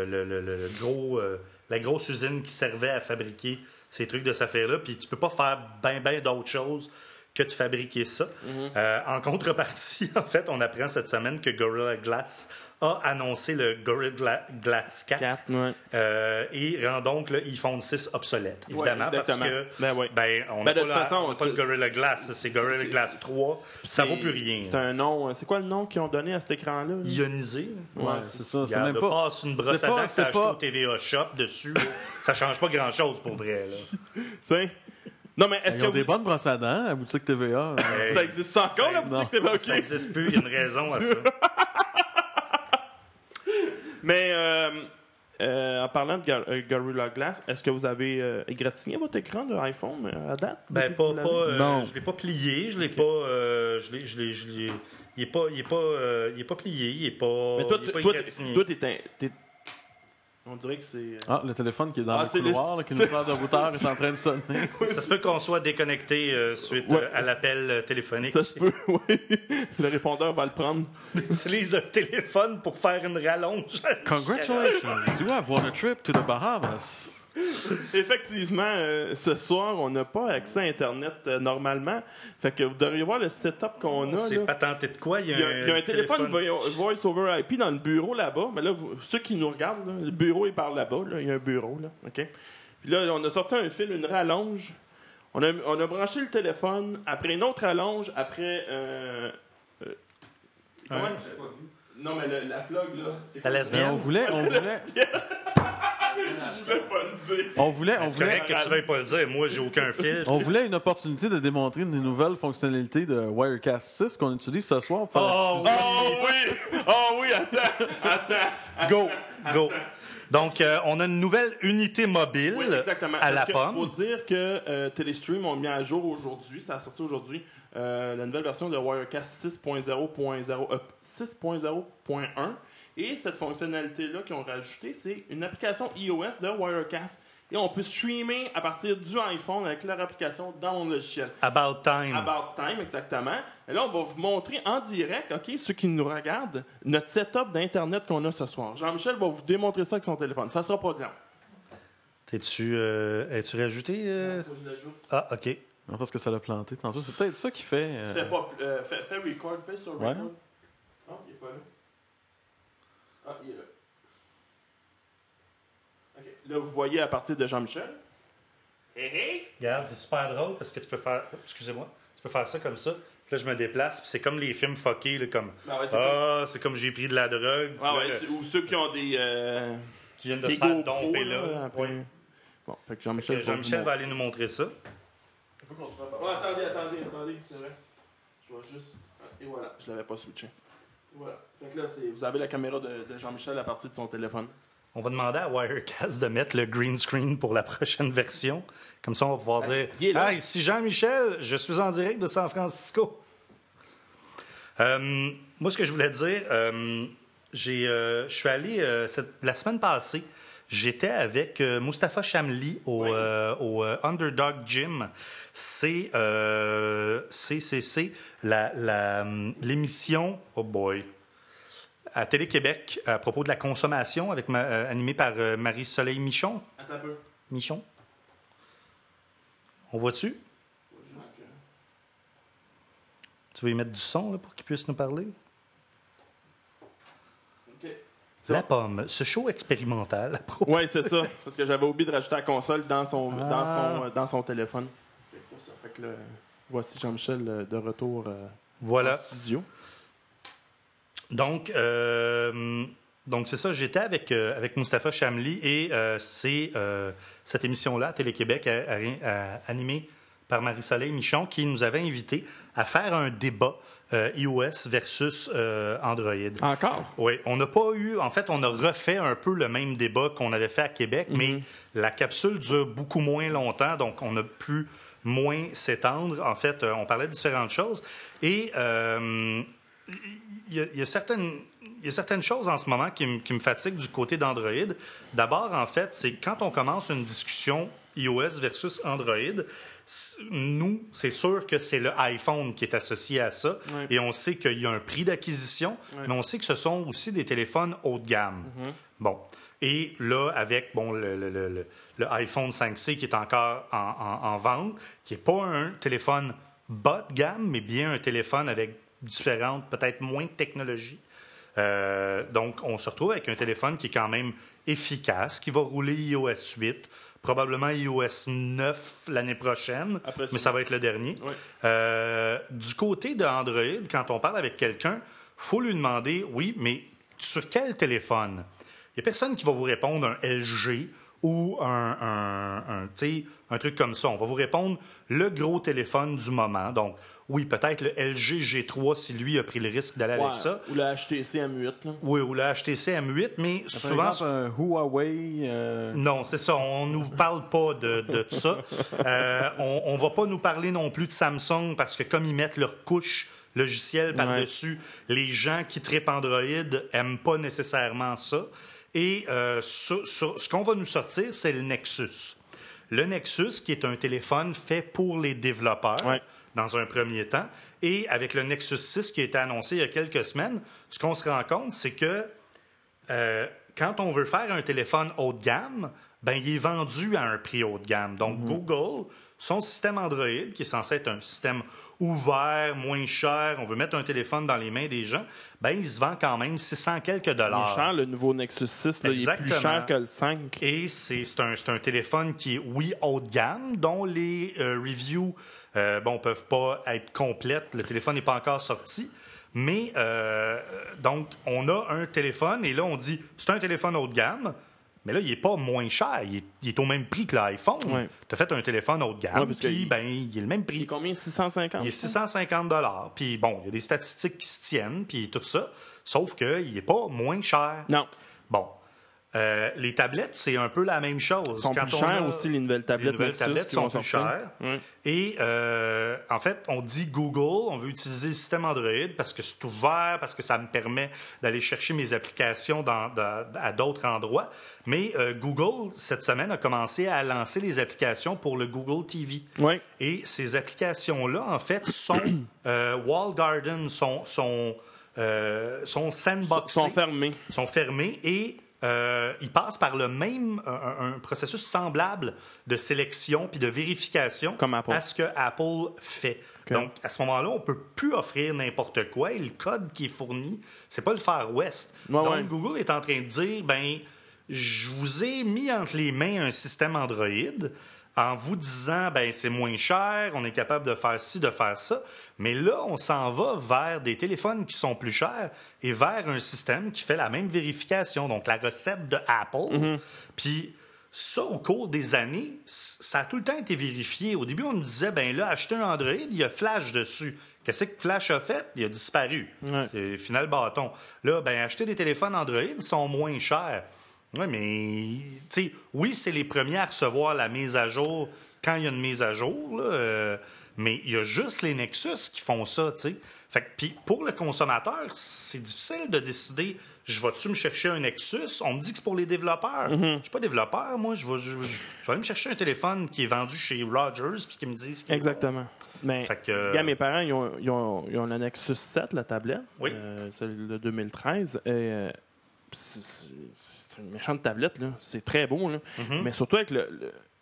la grosse usine qui servait à fabriquer ces trucs de cette affaire-là. Puis tu peux pas faire ben d'autres choses que de fabriquer ça. En contrepartie, en fait, on apprend cette semaine que Gorilla Glass a annoncé le Gorilla Glass 4. Et rend donc l'iPhone 6 obsolète. Évidemment, parce exactement. que de on n'a toute façon, pas le Gorilla Glass, c'est Gorilla Glass 3. Ça vaut plus rien. C'est un nom. C'est quoi le nom qu'ils ont donné à cet écran-là? Ionisé. Ouais, c'est ça. C'est Regarde, même pas. passe une brosse c'est à pas- dents que c'est t'as acheté pas- au TVA Shop dessus. Ça change pas grand-chose pour vrai. Là. T'sais? Non, mais est-ce Ils que ont des bonnes brosses à dents à la boutique TVA. Hey, ça existe encore, la boutique TVA? ça n'existe plus, il y a une raison à ça. Mais en parlant de Gorilla Glass, est-ce que vous avez égratigné votre écran de iPhone à date? Ben, depuis que vous l'avez? Non. je l'ai pas plié, je l'ai pas. Il est pas plié, il est pas. Mais toi, il est pas toi, égratigné. on dirait que c'est... Ah, le téléphone qui est dans Ah, le c'est couloir, là, qui nous sert de routeur, est en train de sonner. Ça se peut qu'on soit déconnecté suite Ouais. à l'appel téléphonique. Ça se peut, oui. Le répondeur va le prendre. Utilise un téléphone pour faire une rallonge. Congratulations, you have won a trip to the Bahamas. Effectivement, ce soir, on n'a pas accès à Internet normalement. Fait que vous devriez voir le setup qu'on a. C'est là. patenté de quoi? Il y a un téléphone Voice over IP dans le bureau là-bas. Mais là, ceux qui nous regardent, là, le bureau est par là-bas. Là. Il y a un bureau. Là. OK? Puis là, on a sorti un fil, une rallonge. On a branché le téléphone. Après une autre rallonge. Après... comment? Non, mais la plug, là... c'est La quoi? lesbienne. On voulait. Je vais pas le dire. On voulait C'est correct que tu veuilles pas le dire. Moi, j'ai aucun fil. On voulait une opportunité de démontrer une des nouvelles fonctionnalités de Wirecast 6 qu'on utilise ce soir pour faire Oh oui, attends. Go! Donc, on a une nouvelle unité mobile Oui, exactement. à la Il pomme. faut dire que Telestream ont mis à jour aujourd'hui, ça a sorti aujourd'hui, la nouvelle version de Wirecast 6.0.1. Et cette fonctionnalité-là qu'ils ont rajoutée, c'est une application iOS de Wirecast. Et on peut streamer à partir du iPhone avec leur application dans mon logiciel. About Time. About Time, exactement. Et là, on va vous montrer en direct, OK, ceux qui nous regardent, notre setup d'Internet qu'on a ce soir. Jean-Michel va vous démontrer ça avec son téléphone. Ça sera pas grand. Es-tu rajouté? Faut que je l'ajoute. Ah, OK. Non, parce que ça l'a planté tantôt. C'est peut-être ça qui fait. Tu fais pas... fais record, fais sur record. Ouais. Non, il est pas là. Ah, il est là. OK. Là, vous voyez à partir de Jean-Michel. Hey! Regarde, c'est super drôle parce que tu peux faire... Excusez-moi. Tu peux faire ça comme ça. Puis là, je me déplace. Puis c'est comme les films fuckés, là, comme... Ah ouais, c'est comme j'ai pris de la drogue. Ah Puis ouais, là, ou ceux qui ont des qui viennent de se faire GoPro, domper là. après. Oui. Bon, fait que Jean-Michel Va aller nous montrer ça. attendez, c'est vrai. Je vais juste... Et voilà, je l'avais pas switché. Voilà. Fait que là, vous avez la caméra de Jean-Michel à partir de son téléphone. On va demander à Wirecast de mettre le green screen pour la prochaine version. Comme ça, on va pouvoir il est dire là. « Ah, ici Jean-Michel, je suis en direct de San Francisco. » Moi, ce que je voulais dire, je suis allé la semaine passée, j'étais avec Mustapha Chamli au Underdog Gym. C'est l'émission, oh boy, à Télé-Québec à propos de la consommation, animée par Marie-Soleil Michon. Attends un peu. Michon. On voit-tu? Tu Tu veux y mettre du son là, pour qu'il puisse nous parler? La Pomme, ce show expérimental à propos. Oui, c'est ça. Parce que j'avais oublié de rajouter la console dans son téléphone. C'est pour ça. Fait que là, voici Jean-Michel de retour Voilà. au studio. Donc c'est ça. J'étais avec Mustapha Chamli et c'est cette émission-là, Télé-Québec, animée par Marie-Soleil Michon, qui nous avait invités à faire un débat iOS versus Android. Encore? Oui, on n'a pas eu... En fait, on a refait un peu le même débat qu'on avait fait à Québec, mais la capsule dure beaucoup moins longtemps, donc on a pu moins s'étendre. En fait, on parlait de différentes choses. Et il y a certaines choses en ce moment qui me fatiguent du côté d'Android. D'abord, en fait, c'est quand on commence une discussion iOS versus Android, nous, c'est sûr que c'est le iPhone qui est associé à ça. Oui. Et on sait qu'il y a un prix d'acquisition, mais on sait que ce sont aussi des téléphones haut de gamme. Bon. Et là, avec le iPhone 5C qui est encore en vente, qui n'est pas un téléphone bas de gamme, mais bien un téléphone avec différentes, peut-être moins de technologies. Donc, on se retrouve avec un téléphone qui est quand même efficace, qui va rouler iOS 8, probablement iOS 9 l'année prochaine, mais ça va être le dernier. Oui. Du côté de Android, quand on parle avec quelqu'un, il faut lui demander, oui, mais sur quel téléphone? Il n'y a personne qui va vous répondre un LG ou un truc comme ça. On va vous répondre le gros téléphone du moment. Donc, oui, peut-être le LG G3 si lui a pris le risque d'aller avec ça. Ou le HTC M8. Là. Oui, ou le HTC M8, mais souvent... Par exemple, un Huawei... Non, c'est ça. On nous parle pas de ça. On va pas nous parler non plus de Samsung parce que comme ils mettent leur couche logicielle par-dessus, les gens qui trippent Android aiment pas nécessairement ça. Et ce qu'on va nous sortir, c'est le Nexus. Le Nexus, qui est un téléphone fait pour les développeurs, dans un premier temps. Et avec le Nexus 6 qui a été annoncé il y a quelques semaines, ce qu'on se rend compte, c'est que quand on veut faire un téléphone haut de gamme, ben, il est vendu à un prix haut de gamme. Donc, Google, son système Android, qui est censé être un système ouvert, moins cher, on veut mettre un téléphone dans les mains des gens, ben, il se vend quand même 600 quelques dollars. Il est cher, le nouveau Nexus 6, là, il est plus cher que le 5. Et c'est un téléphone qui est, oui, haut de gamme, dont les reviews peuvent pas être complètes. Le téléphone n'est pas encore sorti. Mais, donc, on a un téléphone, et là, on dit, c'est un téléphone haut de gamme, mais là, il n'est pas moins cher. Il est au même prix que l'iPhone. Ouais. Tu as fait un téléphone haut de gamme, puis il est le même prix. Il est combien? 650? Il est 650 $. Puis bon, il y a des statistiques qui se tiennent, puis tout ça. Sauf qu'il n'est pas moins cher. Non. Bon. Les tablettes, c'est un peu la même chose. Ils sont plus chères aussi, les nouvelles tablettes. Les nouvelles tablettes sont plus chères. Oui. Et en fait, on dit Google, on veut utiliser le système Android parce que c'est ouvert, parce que ça me permet d'aller chercher mes applications à d'autres endroits. Mais Google, cette semaine, a commencé à lancer les applications pour le Google TV. Oui. Et ces applications-là, en fait, sont wall garden, sont sandboxées. Sont fermées et ils passent par le même un processus semblable de sélection puis de vérification à ce que Apple fait. Okay. Donc, à ce moment-là, on peut plus offrir n'importe quoi et le code qui est fourni, c'est pas le Far West. Donc, Google est en train de dire, ben, je vous ai mis entre les mains un système Android en vous disant, ben c'est moins cher, on est capable de faire ci, de faire ça. Mais là, on s'en va vers des téléphones qui sont plus chers et vers un système qui fait la même vérification. Donc, la recette de Apple. Puis ça, au cours des années, ça a tout le temps été vérifié. Au début, on nous disait, ben là, acheter un Android, il y a Flash dessus. Qu'est-ce que Flash a fait? Il a disparu. C'est final bâton. Là, ben acheter des téléphones Android, ils sont moins chers. Oui, mais, tu sais, oui, c'est les premiers à recevoir la mise à jour quand il y a une mise à jour, là, mais il y a juste les Nexus qui font ça, tu sais. Fait que, puis pour le consommateur, c'est difficile de décider, je vais-tu me chercher un Nexus? On me dit que c'est pour les développeurs. Je suis pas développeur, moi, je vais aller me chercher un téléphone qui est vendu chez Rogers puis qui me disent... Exactement. Mais, mes parents, ils ont le Nexus 7, la tablette, celle de 2013, et... c'est une méchante tablette, là. C'est très beau, là. Mais surtout avec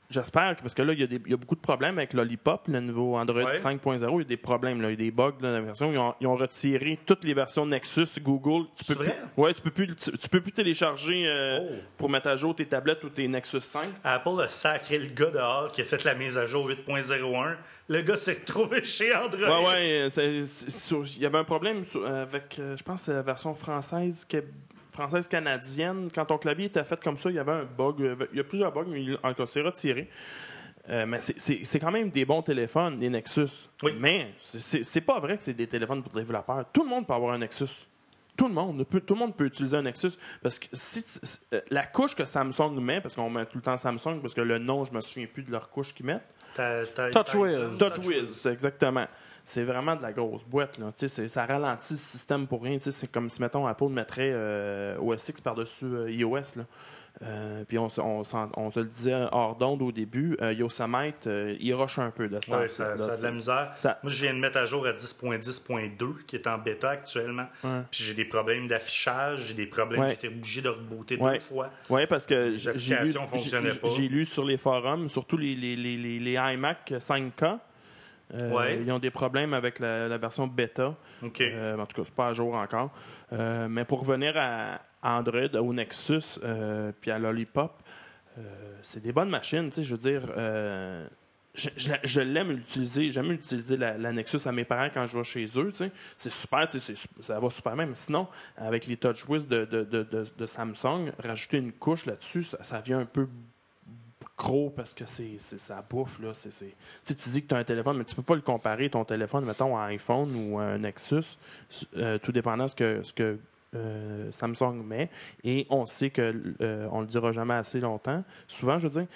j'espère que, parce que là, il y a beaucoup de problèmes avec Lollipop, le nouveau Android 5.0. Il y a des problèmes, là, il y a des bugs dans la version. Ils ont retiré toutes les versions Nexus, Google. Tu peux plus télécharger pour mettre à jour tes tablettes ou tes Nexus 5. Apple a sacré le gars dehors qui a fait la mise à jour 8.01. Le gars s'est retrouvé chez Android. Ouais, il y avait un problème avec, je pense, la version française canadienne. Quand ton clavier était fait comme ça, il y avait un bug. Il y a plusieurs bugs, mais encore c'est retiré. Mais c'est quand même des bons téléphones, les Nexus. Oui. Mais c'est pas vrai que c'est des téléphones pour développeurs. Tout le monde peut avoir un Nexus. Tout le monde peut utiliser un Nexus. Parce que la couche que Samsung met, parce qu'on met tout le temps Samsung, parce que le nom, je me souviens plus de leur couche qu'ils mettent. TouchWiz, exactement. C'est vraiment de la grosse boîte. Là. Ça ralentit le système pour rien. C'est comme si, mettons, Apple mettrait OS X par-dessus iOS. Puis on se le disait hors d'onde au début, Yosemite, il rush un peu de ce temps. Oui, ça a de la misère. Moi, je viens de mettre à jour à 10.10.2, qui est en bêta actuellement. Ouais. Puis j'ai des problèmes d'affichage, j'ai des problèmes, j'ai été obligé de rebooter 2 fois. Oui, parce que j'ai lu sur les forums, surtout les iMac 5K. Ils ont des problèmes avec la version bêta. Okay. En tout cas, c'est pas à jour encore. Mais pour revenir à Android, au Nexus, puis à Lollipop, c'est des bonnes machines. Je veux dire, je l'aime utiliser. J'aime utiliser la Nexus à mes parents quand je vais chez eux. C'est super, ça va super bien. Mais sinon, avec les TouchWiz de Samsung, rajouter une couche là-dessus, ça vient un peu gros parce que ça bouffe. Là. Tu dis que tu as un téléphone, mais tu peux pas le comparer, ton téléphone, mettons, à un iPhone ou à un Nexus, tout dépendant de ce que Samsung met. Et on sait que, on le dira jamais assez longtemps, souvent, je veux dire,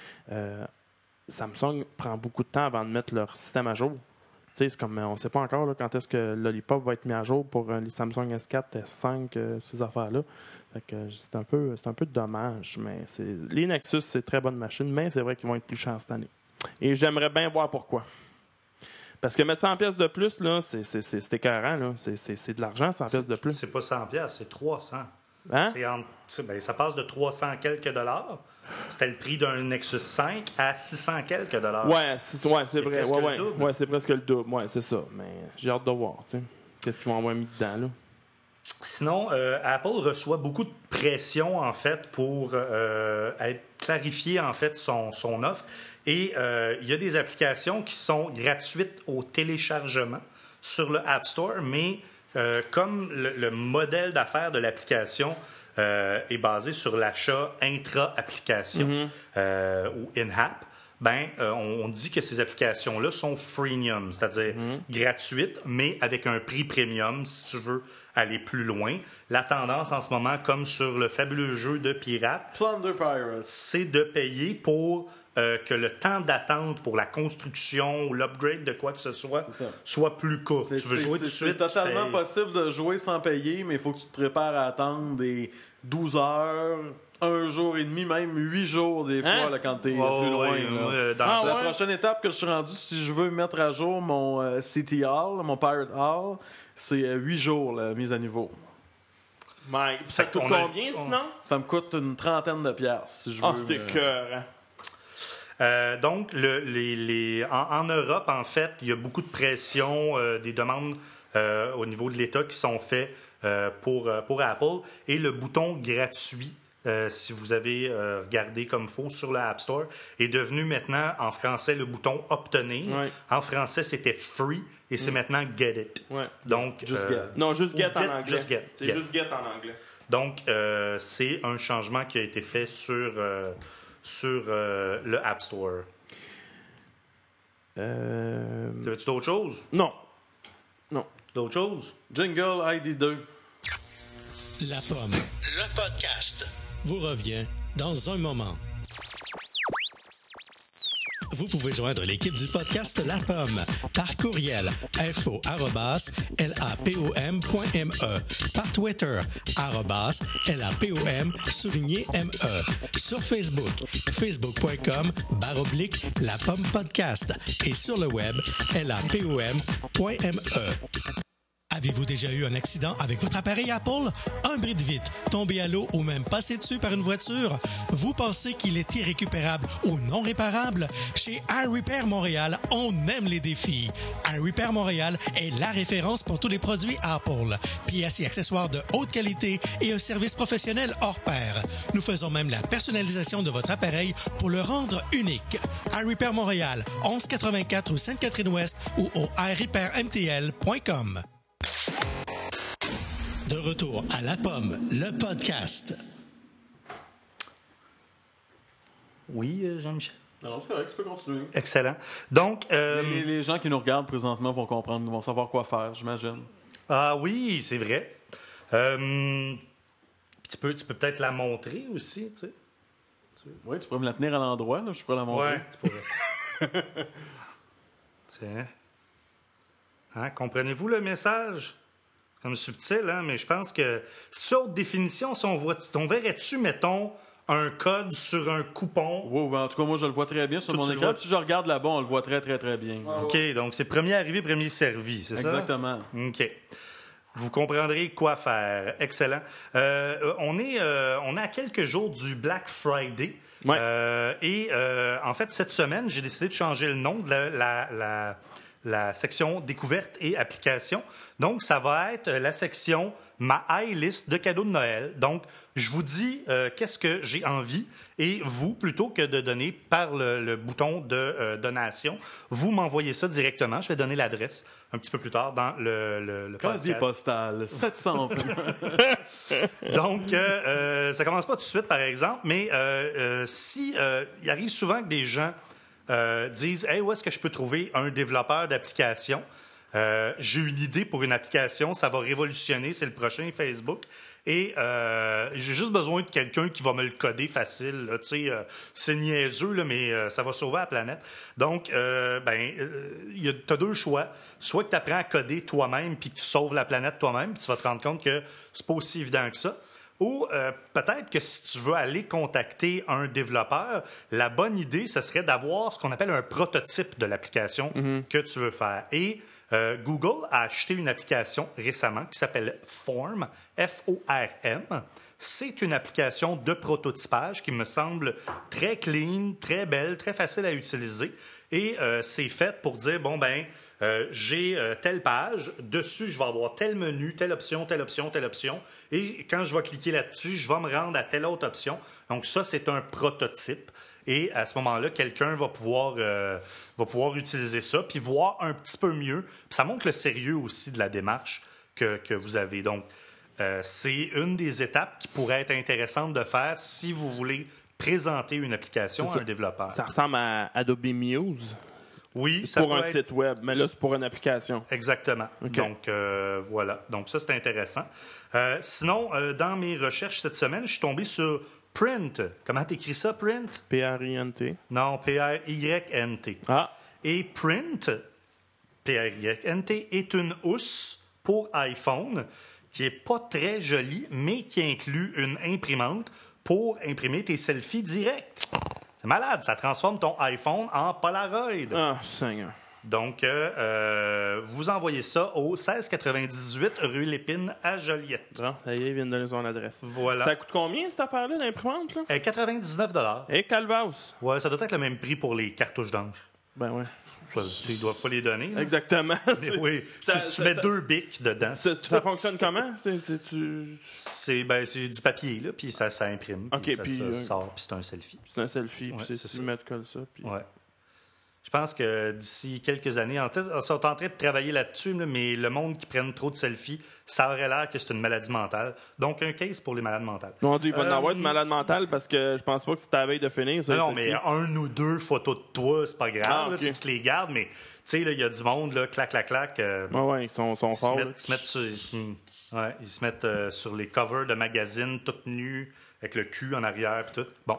Samsung prend beaucoup de temps avant de mettre leur système à jour. C'est comme, on ne sait pas encore là, quand est-ce que Lollipop va être mis à jour pour les Samsung S4, S5, ces affaires-là. Fait que c'est un peu dommage. Mais les Nexus, c'est très bonne machine, mais c'est vrai qu'ils vont être plus chers cette année. Et j'aimerais bien voir pourquoi. Parce que mettre 100 pièces de plus, là, c'est écœurant. Là. C'est de l'argent, 100 pièces de plus. C'est pas 100 pièces, c'est 300. Hein? Ça passe de 300 quelques dollars. C'était le prix d'un Nexus 5 à 600 quelques dollars. C'est vrai. Ouais, c'est presque le double. Ouais, c'est ça. Mais j'ai hâte de voir. Qu'est-ce qu'ils vont avoir mis dedans, là? Sinon, Apple reçoit beaucoup de pression, en fait, pour clarifier, en fait, son offre. Et il y a des applications qui sont gratuites au téléchargement sur le App Store, mais comme le modèle d'affaires de l'application est basé sur l'achat intra-application ou in-app, on dit que ces applications-là sont freemium, c'est-à-dire gratuites, mais avec un prix premium si tu veux aller plus loin. La tendance en ce moment, comme sur le fabuleux jeu de pirates, Plunder Pirates, c'est de payer pour que le temps d'attente pour la construction ou l'upgrade de quoi que ce soit plus court. Tu veux jouer tout de suite. C'est totalement possible de jouer sans payer, mais il faut que tu te prépares à attendre des 12 heures, 1 jour et demi, même 8 jours des fois, là, quand t'es plus loin. La prochaine étape que je suis rendu, si je veux mettre à jour mon City Hall, mon Pirate Hall, c'est 8 jours la mise à niveau. Ça coûte combien sinon? Ça me coûte une trentaine de piastres si je veux. C'était cœur. Donc, en Europe, en fait, il y a beaucoup de pression, des demandes au niveau de l'État qui sont faites pour Apple. Et le bouton gratuit, si vous avez regardé comme faut sur le App Store, est devenu maintenant, en français, le bouton obtenir. Ouais. En français, c'était free et c'est maintenant get it. Ouais. Donc, just get. Non, just get en anglais. Just get. C'est just get en anglais. Donc, c'est un changement qui a été fait sur le App Store. T'avais-tu d'autres choses? Non. D'autres choses? Jingle ID2. La Pomme, le podcast, vous revient dans un moment. Vous pouvez joindre l'équipe du podcast La Pomme par courriel info@lapom.me, par Twitter @lapom_me, sur Facebook facebook.com/La Pomme Podcast et sur le web lapom.me. Avez-vous déjà eu un accident avec votre appareil Apple? Un bris de vitre, tombé à l'eau ou même passé dessus par une voiture? Vous pensez qu'il est irrécupérable ou non réparable? Chez iRepair Montréal, on aime les défis. iRepair Montréal est la référence pour tous les produits Apple. Pièces et accessoires de haute qualité et un service professionnel hors pair. Nous faisons même la personnalisation de votre appareil pour le rendre unique. iRepair Montréal, 1184 rue Sainte-Catherine-Ouest ou au iRepairMTL.com. De retour à La Pomme, le podcast. Oui, Jean-Michel? Non, c'est correct, tu peux continuer. Excellent. Donc... Les gens qui nous regardent présentement vont comprendre, vont savoir quoi faire, j'imagine. Ah oui, c'est vrai. Tu peux peut-être la montrer aussi, tu sais. Oui, tu pourrais me la tenir à l'endroit, là, je pourrais la montrer. Ouais, tu pourrais. Tiens. Hein, comprenez-vous le message? C'est comme subtil, hein? Mais je pense que sur haute définition, si on verrait-tu, mettons, un code sur un coupon? Oui, ben, en tout cas, moi, je le vois très bien sur Toi, mon tu le écran. vois? Si je regarde là-bas, on le voit très, très, très bien. OK, donc c'est premier arrivé, premier servi, c'est ça? Exactement. OK. Vous comprendrez quoi faire. Excellent. On est à quelques jours du Black Friday. Ouais. En fait, cette semaine, j'ai décidé de changer le nom de la section découverte et applications. Donc, ça va être la section ma high list de cadeaux de Noël. Donc, je vous dis qu'est-ce que j'ai envie et vous, plutôt que de donner par le bouton de donation, vous m'envoyez ça directement. Je vais donner l'adresse un petit peu plus tard dans le Casier podcast. postal, 700. Donc, ça commence pas tout de suite, par exemple, mais il arrive souvent que des gens disent « Hey, où est-ce que je peux trouver un développeur d'application? J'ai une idée pour une application, ça va révolutionner, c'est le prochain Facebook. Et j'ai juste besoin de quelqu'un qui va me le coder facile. Tu sais, c'est niaiseux, là, mais ça va sauver la planète. Donc, t'as deux choix. Soit que tu apprends à coder toi-même puis que tu sauves la planète toi-même, puis tu vas te rendre compte que c'est pas aussi évident que ça. Ou peut-être que si tu veux aller contacter un développeur, la bonne idée, ce serait d'avoir ce qu'on appelle un prototype de l'application que tu veux faire. Et Google a acheté une application récemment qui s'appelle Form, F-O-R-M. C'est une application de prototypage qui me semble très clean, très belle, très facile à utiliser. Et c'est fait pour dire, j'ai telle page, dessus, je vais avoir tel menu, telle option, telle option, telle option. Et quand je vais cliquer là-dessus, je vais me rendre à telle autre option. Donc ça, c'est un prototype. Et à ce moment-là, quelqu'un va pouvoir utiliser ça, puis voir un petit peu mieux. Puis ça montre le sérieux aussi de la démarche que vous avez. Donc, c'est une des étapes qui pourrait être intéressante de faire si vous voulez présenter une application à un développeur. Ça ressemble à Adobe Muse. Oui, ça pour peut un être... site web, mais là, c'est pour une application. Exactement. Okay. Donc, voilà. Donc, ça, c'est intéressant. Sinon, dans mes recherches cette semaine, je suis tombé sur Print. Comment t'écris ça, Print? P-R-I-N-T. Non, P-R-Y-N-T. Ah. Et Print, P-R-Y-N-T, est une housse pour iPhone qui est pas très jolie, mais qui inclut une imprimante pour imprimer tes selfies directs. C'est malade, ça transforme ton iPhone en Polaroid. Ah, Seigneur. Donc, vous envoyez ça au 1698 rue Lépine à Joliette. Bon, ça y est, il vient de donner son adresse. Voilà. Ça coûte combien, cette affaire-là, l'imprimante, là? 99 $. Et Calvaus. Ouais, ça doit être le même prix pour les cartouches d'encre. Ben ouais. Ils ne doivent pas les donner. Là. Exactement. Mais oui, tu mets deux bics dedans. Ça fonctionne comment? C'est du papier, là, puis ça imprime. OK, puis ça sort, puis c'est un selfie. C'est un selfie, Ouais, puis c'est tu ça. mets de colle ça. Puis... Ouais. Je pense que d'ici quelques années, ils sont en train de travailler là-dessus, là, mais le monde qui prenne trop de selfies, ça aurait l'air que c'est une maladie mentale. Donc, un case pour les malades mentales. On dit, il va en avoir du malade mental parce que je pense pas que c'est à la veille de finir. Ça, Non, mais un ou deux photos de toi, c'est pas grave. Ah, Là, okay. tu te les gardes, mais tu sais, il y a du monde, là, clac. Ouais, ils sont forts. Ils se mettent sur les covers de magazines, toutes nues, avec le cul en arrière, puis tout. Bon.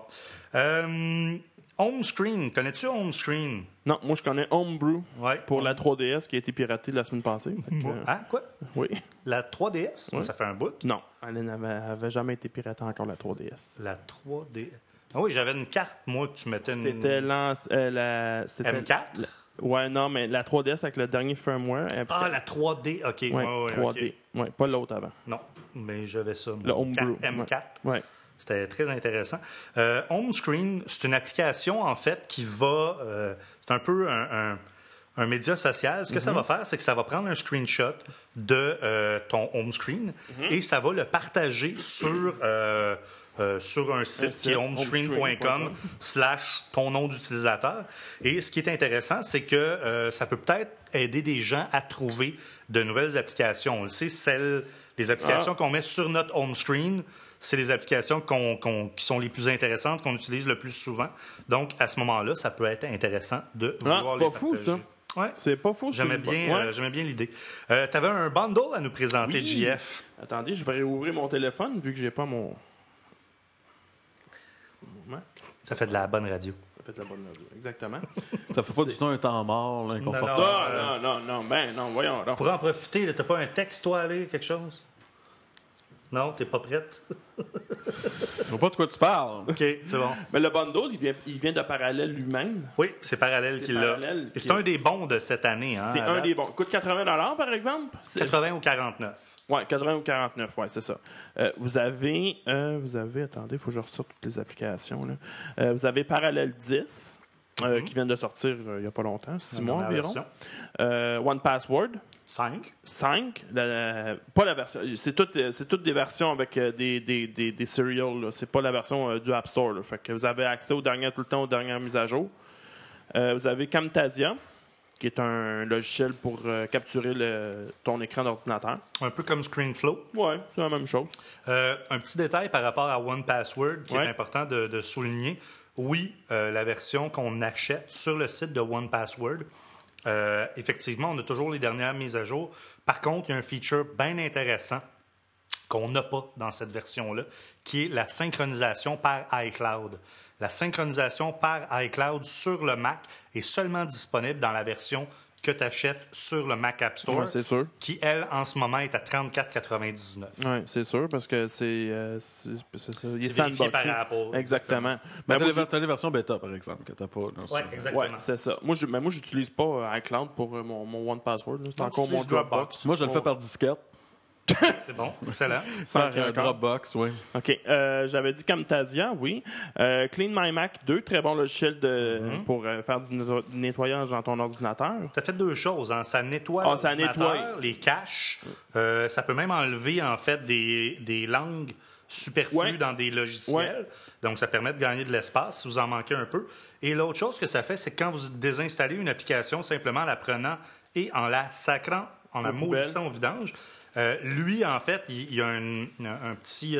Home Screen. Connais-tu Home Screen? Non, moi, je connais Homebrew Ouais. pour la 3DS qui a été piratée la semaine passée. Hein, quoi? Oui. La 3DS? Ouais. Ça fait un bout. Non, elle n'avait jamais été piratée encore, la 3DS. La 3DS. Ah oui, j'avais une carte, moi, que tu mettais une... C'était M4? Ouais, non, mais la 3DS avec le dernier firmware. La 3D, OK. Ouais, Ouais, 3D. OK. Ouais, pas l'autre avant. Non, mais j'avais ça. Le Homebrew. M4. Ouais. C'était très intéressant. Home Screen, c'est une application, en fait, qui va... c'est un peu un média social. Ce que ça va faire, c'est que ça va prendre un screenshot de ton home screen et ça va le partager sur un site qui est homescreen.com / ton nom d'utilisateur. Et ce qui est intéressant, c'est que ça peut peut-être aider des gens à trouver de nouvelles applications. On le sait, les applications qu'on met sur notre home screen, c'est les applications qui sont les plus intéressantes, qu'on utilise le plus souvent. Donc, à ce moment-là, ça peut être intéressant de vouloir les partager. C'est pas fou, ça. Ouais. C'est pas fou. J'aimais bien l'idée. Tu avais un bundle à nous présenter, Oui. JF. Attendez, je vais réouvrir mon téléphone vu que j'ai pas mon... Mac. Ça fait de la bonne radio. Ça fait de la bonne radio. Exactement. Ça fait pas du tout un temps mort, là, inconfortable. Non, voyons. Non. Pour en profiter, t'as pas un texte, toi, à lire, quelque chose? Non, t'es pas prête? Je vois pas de quoi tu parles. OK, c'est bon. Mais le bundle, il vient de Parallèle lui-même. Oui, c'est Parallèle qui l'a. Parallèle Et c'est un des bons de cette année. Hein, C'est un des bons. Coûte 80 par exemple? 80 ou 49. Oui, 80 ou 49, ouais, c'est ça. Vous avez, attendez, il faut que je ressorte toutes les applications. Là. Vous avez Parallèle 10, qui vient de sortir il n'y a pas longtemps, 6 mois environ. One Password. 5. Pas la version. C'est toutes des versions avec des serials. Là. C'est pas la version du App Store. Là. Fait que vous avez accès tout le temps aux dernières mises à jour. Vous avez Camtasia, qui est un logiciel pour capturer ton écran d'ordinateur. Un peu comme ScreenFlow. Oui, c'est la même chose. Un petit détail par rapport à One Password qui est important de souligner. Oui, la version qu'on achète sur le site de One Password, effectivement, on a toujours les dernières mises à jour. Par contre, il y a un feature bien intéressant qu'on n'a pas dans cette version-là, qui est la synchronisation par iCloud. La synchronisation par iCloud sur le Mac est seulement disponible dans la version que tu achètes sur le Mac App Store, c'est sûr. qui, elle, en ce moment, est à 34,99. Oui, c'est sûr, parce que c'est ça. Il est vérifié par sandboxé. Apple. Exactement. Mais moi, t'as les versions bêta, par exemple, que t'as pas. Oui, exactement. ouais, c'est ça. Moi, j'utilise pas iCloud pour mon One Password. Là. C'est Donc, encore tu mon utilises Dropbox. Moi, je le fais par disquette. C'est bon, excellent. Par Encore. Dropbox, oui. OK. J'avais dit Camtasia, oui. Clean My Mac 2, très bon logiciel pour faire du nettoyage dans ton ordinateur. Ça fait deux choses. Hein. Ça nettoie ça l'ordinateur, nettoie. les caches. Ça peut même enlever, en fait, des langues superflues dans des logiciels. Donc, ça permet de gagner de l'espace si vous en manquez un peu. Et l'autre chose que ça fait, c'est que quand vous désinstallez une application, simplement en la prenant et en la sacrant, en la maudissant au vidange, lui, en fait, il y a un petit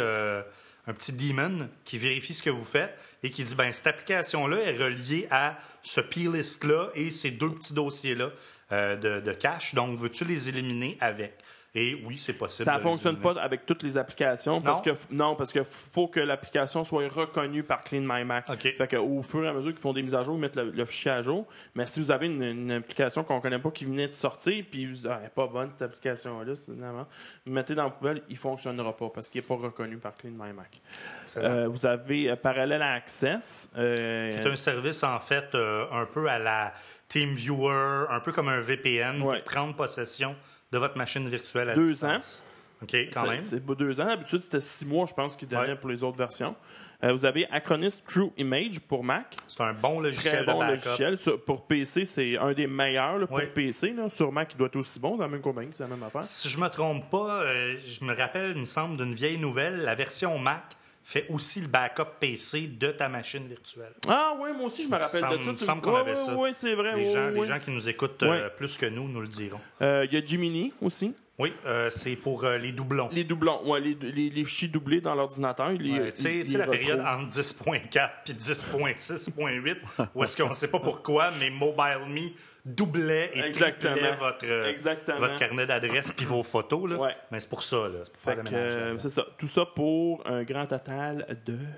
daemon qui vérifie ce que vous faites et qui dit, cette application-là est reliée à ce plist-là et ces deux petits dossiers-là de cache. Donc, veux-tu les éliminer avec? Et oui, c'est possible. Ça ne fonctionne pas avec toutes les applications parce que faut que l'application soit reconnue par Clean My Mac. Okay. Fait que, au fur et à mesure qu'ils font des mises à jour, ils mettent le fichier à jour. Mais si vous avez une application qu'on ne connaît pas qui venait de sortir, puis vous dites, elle n'est pas bonne cette application-là, vous mettez dans la poubelle, il ne fonctionnera pas parce qu'il n'est pas reconnu par Clean My Mac. Vous avez Parallel Access. C'est un service, en fait, un peu à la TeamViewer, un peu comme un VPN, pour prendre possession de votre machine virtuelle à 2 ans. OK, quand même. C'est 2 ans. D'habitude, c'était 6 mois, je pense, qu'ils donnaient pour les autres versions. Vous avez Acronis True Image pour Mac. C'est un bon logiciel Très bon de backup. logiciel. Pour PC, c'est un des meilleurs là, pour PC. Là. Sur Mac, il doit être aussi bon, dans la même compagnie, c'est la même affaire. Si je me trompe pas, je me rappelle, il me semble, d'une vieille nouvelle, la version Mac fait aussi le backup PC de ta machine virtuelle. Ah oui, moi aussi, je me rappelle de ça. Il me semble qu'on avait ça. Oui, c'est vrai. Les gens qui nous écoutent plus que nous le diront. Il y a Gemini aussi. Oui, c'est pour les doublons. Les doublons, les fichiers doublés dans l'ordinateur. Tu sais, la période entre 10.4 et 10.6.8, où est-ce qu'on ne sait pas pourquoi, mais MobileMe doublait et triplait votre carnet d'adresses puis vos photos. Là. Mais c'est pour ça, là. C'est pour faire le ménage. C'est ça. Tout ça pour un grand total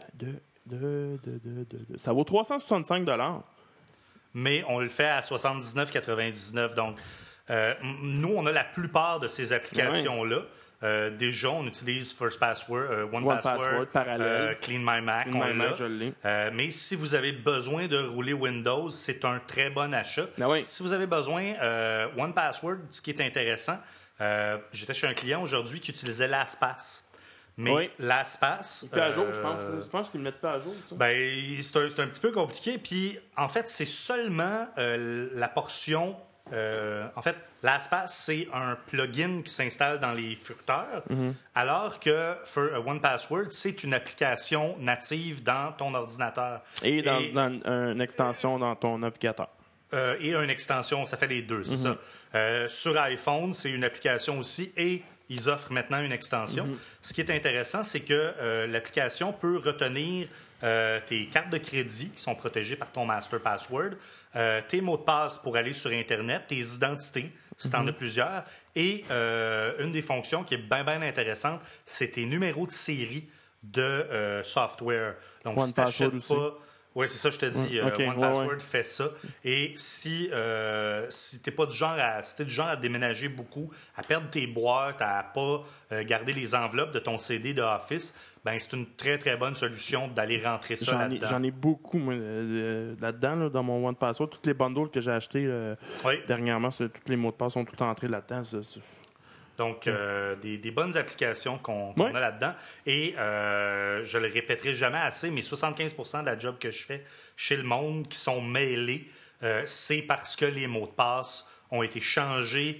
ça vaut 365 $. Mais on le fait à 79,99 $. Donc, nous, on a la plupart de ces applications-là. Déjà, on utilise First Password, One Password, parallèle. Clean My Mac, Clean My Mac, je l'ai. mais si vous avez besoin de rouler Windows, c'est un très bon achat. Ben oui. Si vous avez besoin, One Password, ce qui est intéressant, j'étais chez un client aujourd'hui qui utilisait LastPass. Mais LastPass... Il est à jour, je pense. Je pense qu'ils ne le mettent pas à jour, ça. C'est un petit peu compliqué. Puis, en fait, c'est seulement la portion... en fait, LastPass, c'est un plugin qui s'installe dans les furteurs, alors que One Password, c'est une application native dans ton ordinateur. Et dans une extension dans ton navigateur. Et une extension, ça fait les deux, c'est ça. Sur iPhone, c'est une application aussi, et ils offrent maintenant une extension. Ce qui est intéressant, c'est que l'application peut retenir tes cartes de crédit qui sont protégées par ton Master Password, tes mots de passe pour aller sur Internet, tes identités, si tu en as plusieurs, et une des fonctions qui est bien intéressante, c'est tes numéros de série de software. Donc, One si tu n'achètes Password pas... Oui, c'est ça, je te dis. Okay, One Password fait ça. Et si t'es pas du genre à déménager beaucoup, à perdre tes boîtes, à pas garder les enveloppes de ton CD de Office, ben c'est une très, très bonne solution d'aller rentrer ça là-dedans. J'en ai beaucoup, moi, là-dedans, là, dans mon One Password. Toutes les bundles que j'ai achetés dernièrement, tous les mots de passe sont tous entrés là-dedans. Donc, des bonnes applications qu'on a là-dedans. Et je le répéterai jamais assez, mais 75% de la job que je fais chez le monde qui sont mailés, c'est parce que les mots de passe ont été changés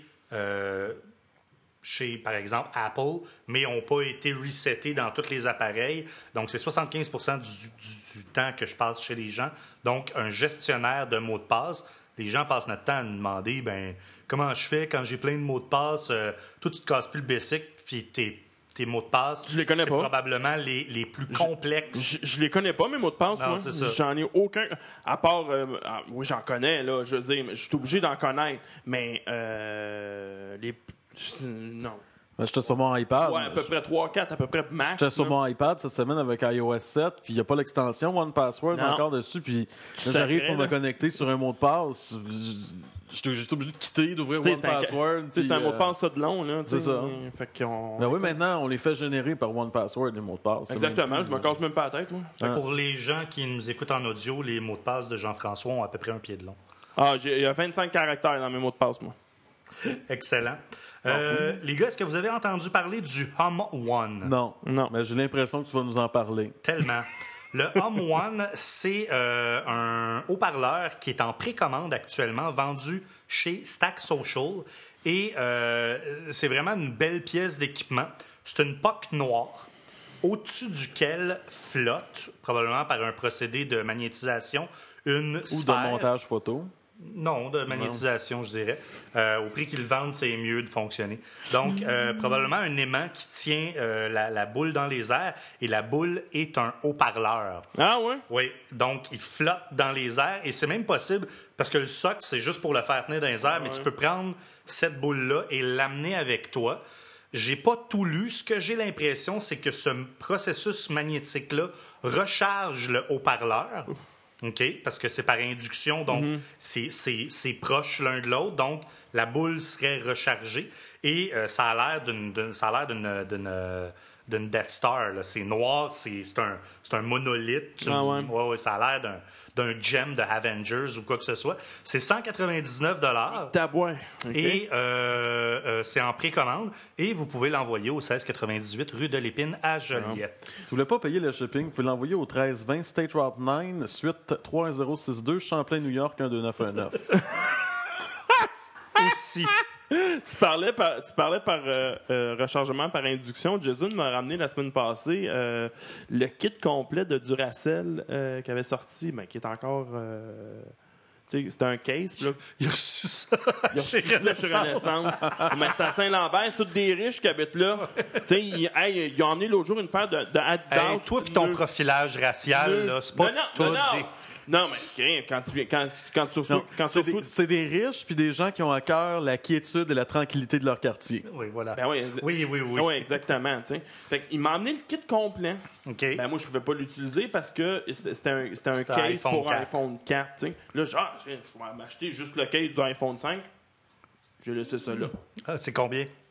chez, par exemple, Apple, mais n'ont pas été resetés dans tous les appareils. Donc, c'est 75% du temps que je passe chez les gens. Donc, un gestionnaire de mots de passe, les gens passent notre temps à nous demander, comment je fais quand j'ai plein de mots de passe? Toi, tu te casses plus le basic, puis tes mots de passe, je les connais c'est pas. Probablement les plus complexes. Je les connais pas, mes mots de passe. Non, moi. c'est ça. J'en ai aucun. À part, oui, j'en connais, là. Je veux dire, je suis obligé d'en connaître. Mais non. J'étais sur mon iPad. Ouais, à peu près 3-4, à peu près max. J'étais sur mon iPad cette semaine avec iOS 7, puis il n'y a pas l'extension One Password encore dessus, puis là, j'arrive pour me connecter sur un mot de passe. J'étais juste obligé de quitter, d'ouvrir One Password. C'est un mot de passe ça de long, là. C'est ça. Fait qu'on... Ben oui, maintenant, on les fait générer par One Password, les mots de passe. Exactement, je me casse même pas la tête, moi. Pour les gens qui nous écoutent en audio, les mots de passe de Jean-François ont à peu près un pied de long. Il y a 25 caractères dans mes mots de passe, moi. Excellent. Les gars, est-ce que vous avez entendu parler du Hum One? Non. Mais j'ai l'impression que tu vas nous en parler. Tellement. Le Hum One, c'est un haut-parleur qui est en précommande actuellement, vendu chez Stack Social. Et c'est vraiment une belle pièce d'équipement. C'est une POC noire, au-dessus duquel flotte, probablement par un procédé de magnétisation, une sphère. Ou de montage photo. Non, de magnétisation, je dirais. Au prix qu'ils le vendent, c'est mieux de fonctionner. Donc, probablement un aimant qui tient la boule dans les airs, et la boule est un haut-parleur. Ah ouais? Oui, donc il flotte dans les airs, et c'est même possible, parce que le socle, c'est juste pour le faire tenir dans les airs, mais tu peux prendre cette boule-là et l'amener avec toi. J'ai pas tout lu. Ce que j'ai l'impression, c'est que ce processus magnétique-là recharge le haut-parleur. OK? Parce que c'est par induction, donc c'est proche l'un de l'autre, donc la boule serait rechargée. Et ça a l'air d'une Death Star. Là. C'est noir, c'est un monolithe. Ouais, ça a l'air d'un gem de Avengers ou quoi que ce soit. C'est 199 $. Okay. Et c'est en précommande. Et vous pouvez l'envoyer au 1698 rue de l'Épine à Joliette. Si vous voulez pas payer le shipping, vous pouvez l'envoyer au 1320 State Route 9, suite 3062, Champlain, New York, 12919. Aussi. Tu parlais par rechargement par induction. Jason m'a ramené la semaine passée le kit complet de Duracell qui avait sorti, mais qui est encore... c'était un case. Là, il a reçu ça. Il a reçu ça chez Renaissance. Mais c'est à Saint-Lambert, c'est tous des riches qui habitent là. Ils ont emmené l'autre jour une paire de Adidas. Hey, toi pis ton profilage racial, là, c'est pas Non, mais quand tu reçois... C'est des riches puis des gens qui ont à cœur la quiétude et la tranquillité de leur quartier. Oui, voilà. Ben oui, oui, exactement. T'sais. Fait qu'il m'a amené le kit complet. Okay. Ben moi, je ne pouvais pas l'utiliser parce que c'était un case pour iPhone 4. T'sais. Là, je vais m'acheter juste le case du iPhone 5. J'ai laissé ça là. Ah, c'est combien?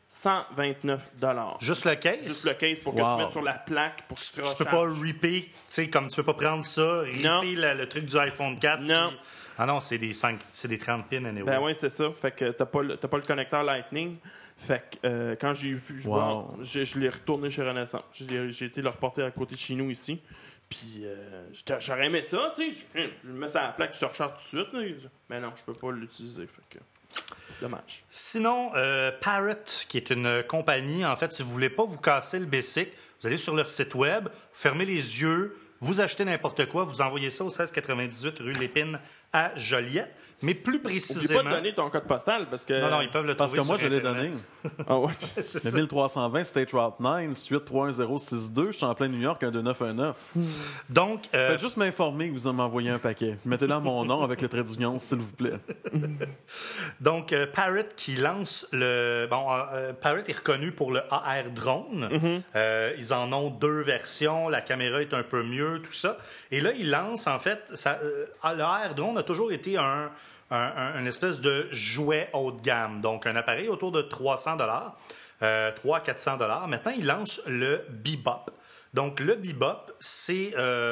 129 $. Juste le case? Juste le case pour que tu mettes sur la plaque pour que tu te Tu peux pas ripper, tu sais, comme tu peux pas prendre ça, ripper le truc du iPhone 4. Non. Puis... Ah non, c'est des 30 pins anyway. Ben oui, c'est ça. Fait que t'as pas le connecteur Lightning. Fait que quand j'ai vu, je l'ai retourné chez Renaissance. J'ai été le reporter à côté de chez nous ici. Puis j'aurais aimé ça, tu sais. Je mets ça à la plaque, tu recharges tout de suite. Là. Mais non, je peux pas l'utiliser. Fait que dommage. Sinon, Parrot, qui est une compagnie, en fait, si vous voulez pas vous casser le basic, vous allez sur leur site web, vous fermez les yeux, vous achetez n'importe quoi, vous envoyez ça au 1698 rue Lépine à Joliette. Mais plus précisément... Oublie pas de donner ton code postal parce que... Non, ils peuvent le trouver. Parce que moi, sur je l'ai Internet. donné. Ah ouais. C'est Le ça. 1320 State Route 9, suite 31062, je suis en plein New York, un 2919. Donc, Faites juste m'informer que vous m'envoyez un paquet. Mettez-le mon nom avec le trait d'union, s'il vous plaît. Donc, Parrot qui lance le... Bon, Parrot est reconnu pour le AR drone. Ils en ont 2 versions. La caméra est un peu mieux, tout ça. Et là, ils lancent, en fait... le AR drone a toujours été une espèce de jouet haut de gamme. Donc, un appareil autour de 300 $, 300-400 $. Maintenant, ils lancent le Bebop. Donc, le Bebop, c'est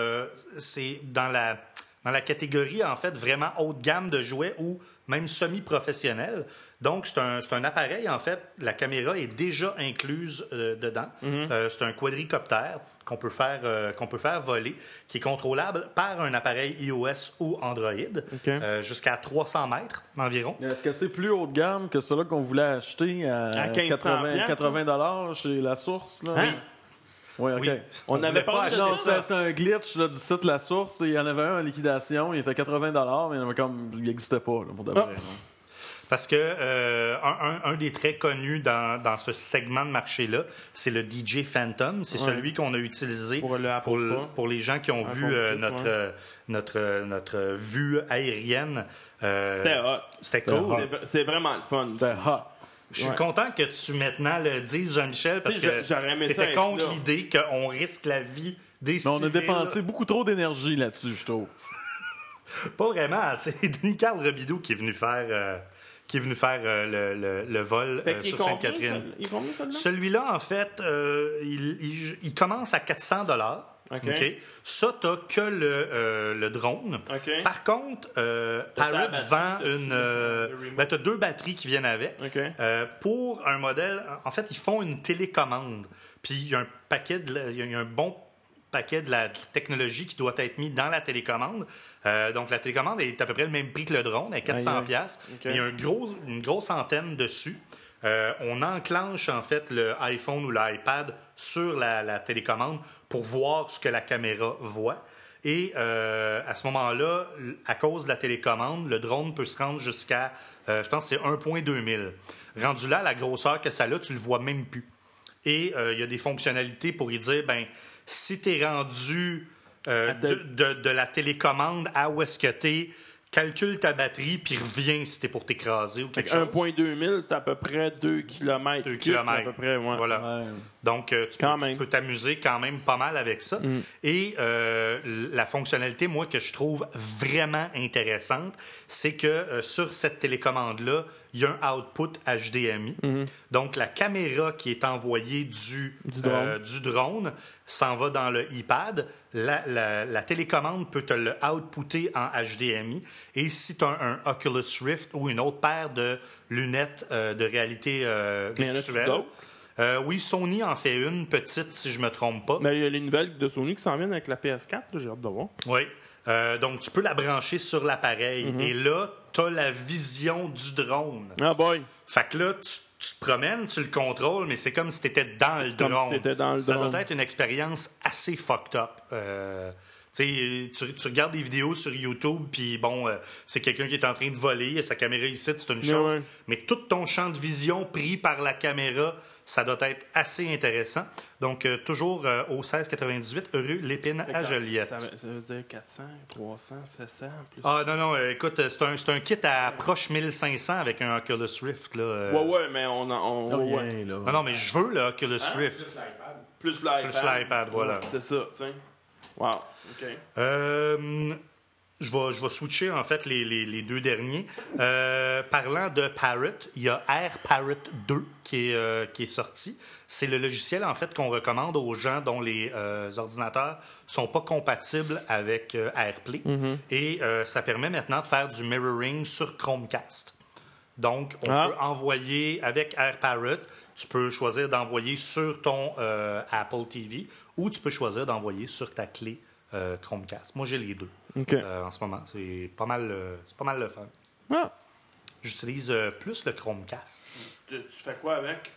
dans la catégorie, en fait, vraiment haut de gamme de jouets ou même semi-professionnel. Donc, c'est un appareil, en fait, la caméra est déjà incluse dedans. C'est un quadricoptère qu'on peut faire voler, qui est contrôlable par un appareil iOS ou Android, jusqu'à 300 mètres environ. Est-ce que c'est plus haut de gamme que celui qu'on voulait acheter à 80 $ chez La Source? Là? Hein? Oui, OK. Oui. On n'avait voulait pas acheter Non, ça. c'était un glitch là, du site La Source. Il y en avait un en liquidation. Il était 80 $, mais il n'existait pas, là, pour de vrai. Parce que un des très connus dans ce segment de marché-là, c'est le DJ Phantom. C'est celui qu'on a utilisé Pour le Apple Store. pour les gens qui ont vu iPhone 6, notre vue aérienne. C'était hot. C'était cool. C'est vraiment le fun. C'était hot. Je suis content que tu maintenant le dises, Jean-Michel, parce Tu sais, que j'aurais aimé tu ça étais être contre là. l'idée qu'on risque la vie des Mais on a civils. dépensé beaucoup trop d'énergie là-dessus, je trouve. Pas vraiment. C'est Denis-Carl Robidoux qui est venu faire... le vol Fait qu'il sur est combien, Sainte-Catherine. il est combien, celui-là? Celui-là, en fait, il commence à 400 $. OK. Ça, t'as que le drone. OK. Par contre, la Parrot batterie vend dessus, le remote. t'as 2 batteries qui viennent avec. OK. Pour un modèle, en fait, ils font une télécommande. Puis il y a un paquet il y a un bon paquet de la technologie qui doit être mis dans la télécommande. Donc, la télécommande est à peu près le même prix que le drone, à 400 $. OK. Il y a une grosse antenne dessus. On enclenche, en fait, le iPhone ou l'iPad sur la télécommande pour voir ce que la caméra voit. Et à ce moment-là, à cause de la télécommande, le drone peut se rendre jusqu'à, je pense que c'est 1.2 000. Rendu là, la grosseur que ça a, tu le vois même plus. Et il y a des fonctionnalités pour y dire, si tu es rendu de la télécommande à où est-ce que tu es, calcule ta batterie, puis reviens si t'es pour t'écraser ou quelque chose. 1.2 000, c'est à peu près 2 km. 2 à kilomètres. peu près, ouais. Voilà. Ouais. Donc, tu peux t'amuser quand même pas mal avec ça. Et la fonctionnalité, moi, que je trouve vraiment intéressante, c'est que sur cette télécommande-là, il y a un output HDMI. Donc, la caméra qui est envoyée du drone s'en va dans le iPad. La télécommande peut te le outputter en HDMI. Et si tu as un Oculus Rift ou une autre paire de lunettes de réalité Mais y en a-tu virtuelle... d'autres? Oui, Sony en fait une petite, si je me trompe pas. Mais il y a les nouvelles de Sony qui s'en viennent avec la PS4, là, j'ai hâte de voir. Oui. Donc, tu peux la brancher sur l'appareil. Et là, tu as la vision du drone. Ah boy! Fait que là, tu te promènes, tu le contrôles, mais c'est comme si tu étais dans le Comme drone. si t'étais dans le Ça drone. doit être une expérience assez fucked up. Tu regardes des vidéos sur YouTube, puis bon, c'est quelqu'un qui est en train de voler, il a sa caméra ici, c'est une chose. Ouais. Mais tout ton champ de vision pris par la caméra, ça doit être assez intéressant. Donc, toujours au 1698 rue Lépine à Joliette. Ça veut dire 400, 300, 700, plus. Ah non, écoute, c'est un kit à approche 1500 avec un Oculus Rift. Là, Ouais, mais on Ouais, ouais. là. Non, mais je veux le Oculus Rift. Plus l'iPad. Plus l'iPad, voilà. Ouais, c'est ça, tiens. Wow, OK. Je vais switcher, en fait, les deux derniers. Parlant de Parrot, il y a Air Parrot 2 qui est sorti. C'est le logiciel, en fait, qu'on recommande aux gens dont les ordinateurs sont pas compatibles avec AirPlay. Et ça permet maintenant de faire du mirroring sur Chromecast. Donc, on peut envoyer avec Air Parrot, tu peux choisir d'envoyer sur ton Apple TV ou tu peux choisir d'envoyer sur ta clé Chromecast. Moi, j'ai les deux en ce moment. C'est pas mal le fun. Ah. J'utilise plus le Chromecast. Tu fais quoi avec?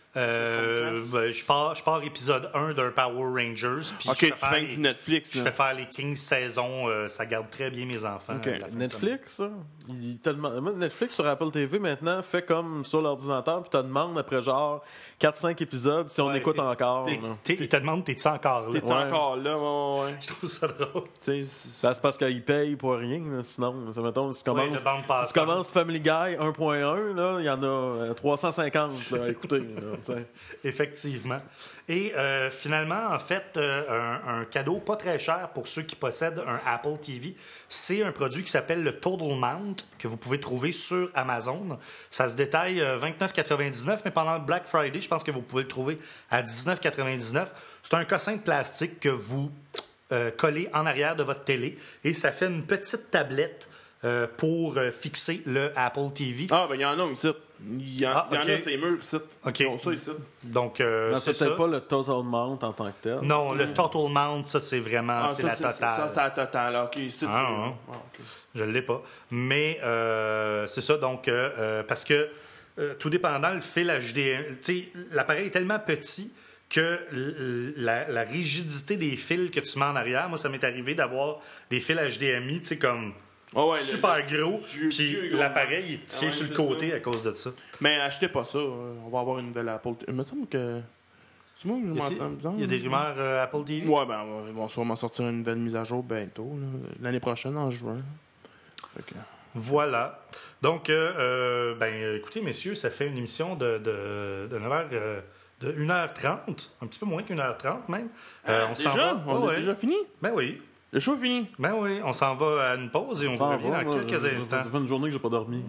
Je pars épisode 1 d'un Power Rangers. Puis tu fais du Netflix. Je fais faire les 15 saisons. Ça garde très bien mes enfants. Netflix, ça? Netflix sur Apple TV maintenant fait comme sur l'ordinateur, puis te demande après genre 4-5 épisodes si on écoute encore. Il te demande, t'es-tu encore là? T'es encore là, ouais. Je trouve ça drôle. C'est parce qu'ils payent pour rien, là, sinon. Mettons, si tu commences Family Guy 1.1, là, il y en a 350 là, à écouter. Là, effectivement. Et finalement, en fait, un cadeau pas très cher pour ceux qui possèdent un Apple TV, c'est un produit qui s'appelle le Total Mount, que vous pouvez trouver sur Amazon. Ça se détaille $29,99, mais pendant le Black Friday, je pense que vous pouvez le trouver à $19,99. C'est un cossin de plastique que vous collez en arrière de votre télé et ça fait une petite tablette pour fixer le Apple TV. Ah, ben il y en a ici. Il y en a, c'est murs ici. OK. Ils ont ça ici. Donc, c'est peut-être pas le Total Mount en tant que tel. Non, le Total Mount, ça, c'est vraiment c'est la totale. Ça, c'est la totale. OK, c'est okay. Je ne l'ai pas. Mais c'est ça, donc, parce que tout dépendant, le fil HDMI, tu sais, l'appareil est tellement petit que la rigidité des fils que tu mets en arrière, moi, ça m'est arrivé d'avoir des fils HDMI, tu sais, comme... super gros, puis l'appareil il tient sur le côté à cause de ça. Mais achetez pas ça, on va avoir une nouvelle Apple TV. Il me semble que... C'est moi que je m'entends bizarre. Il y a des rumeurs Apple TV? Ouais, ben ils vont sûrement sortir une nouvelle mise à jour bientôt, l'année prochaine, en juin. Okay. Voilà. Donc, écoutez, messieurs, ça fait une émission de 9h... de 1h30, un petit peu moins qu'1h30 même. On s'en va. On a déjà fini? Ben oui. Le show est fini. Ben oui, on s'en va à une pause et on vous revient dans quelques instants. Ça fait une journée que j'ai pas dormi.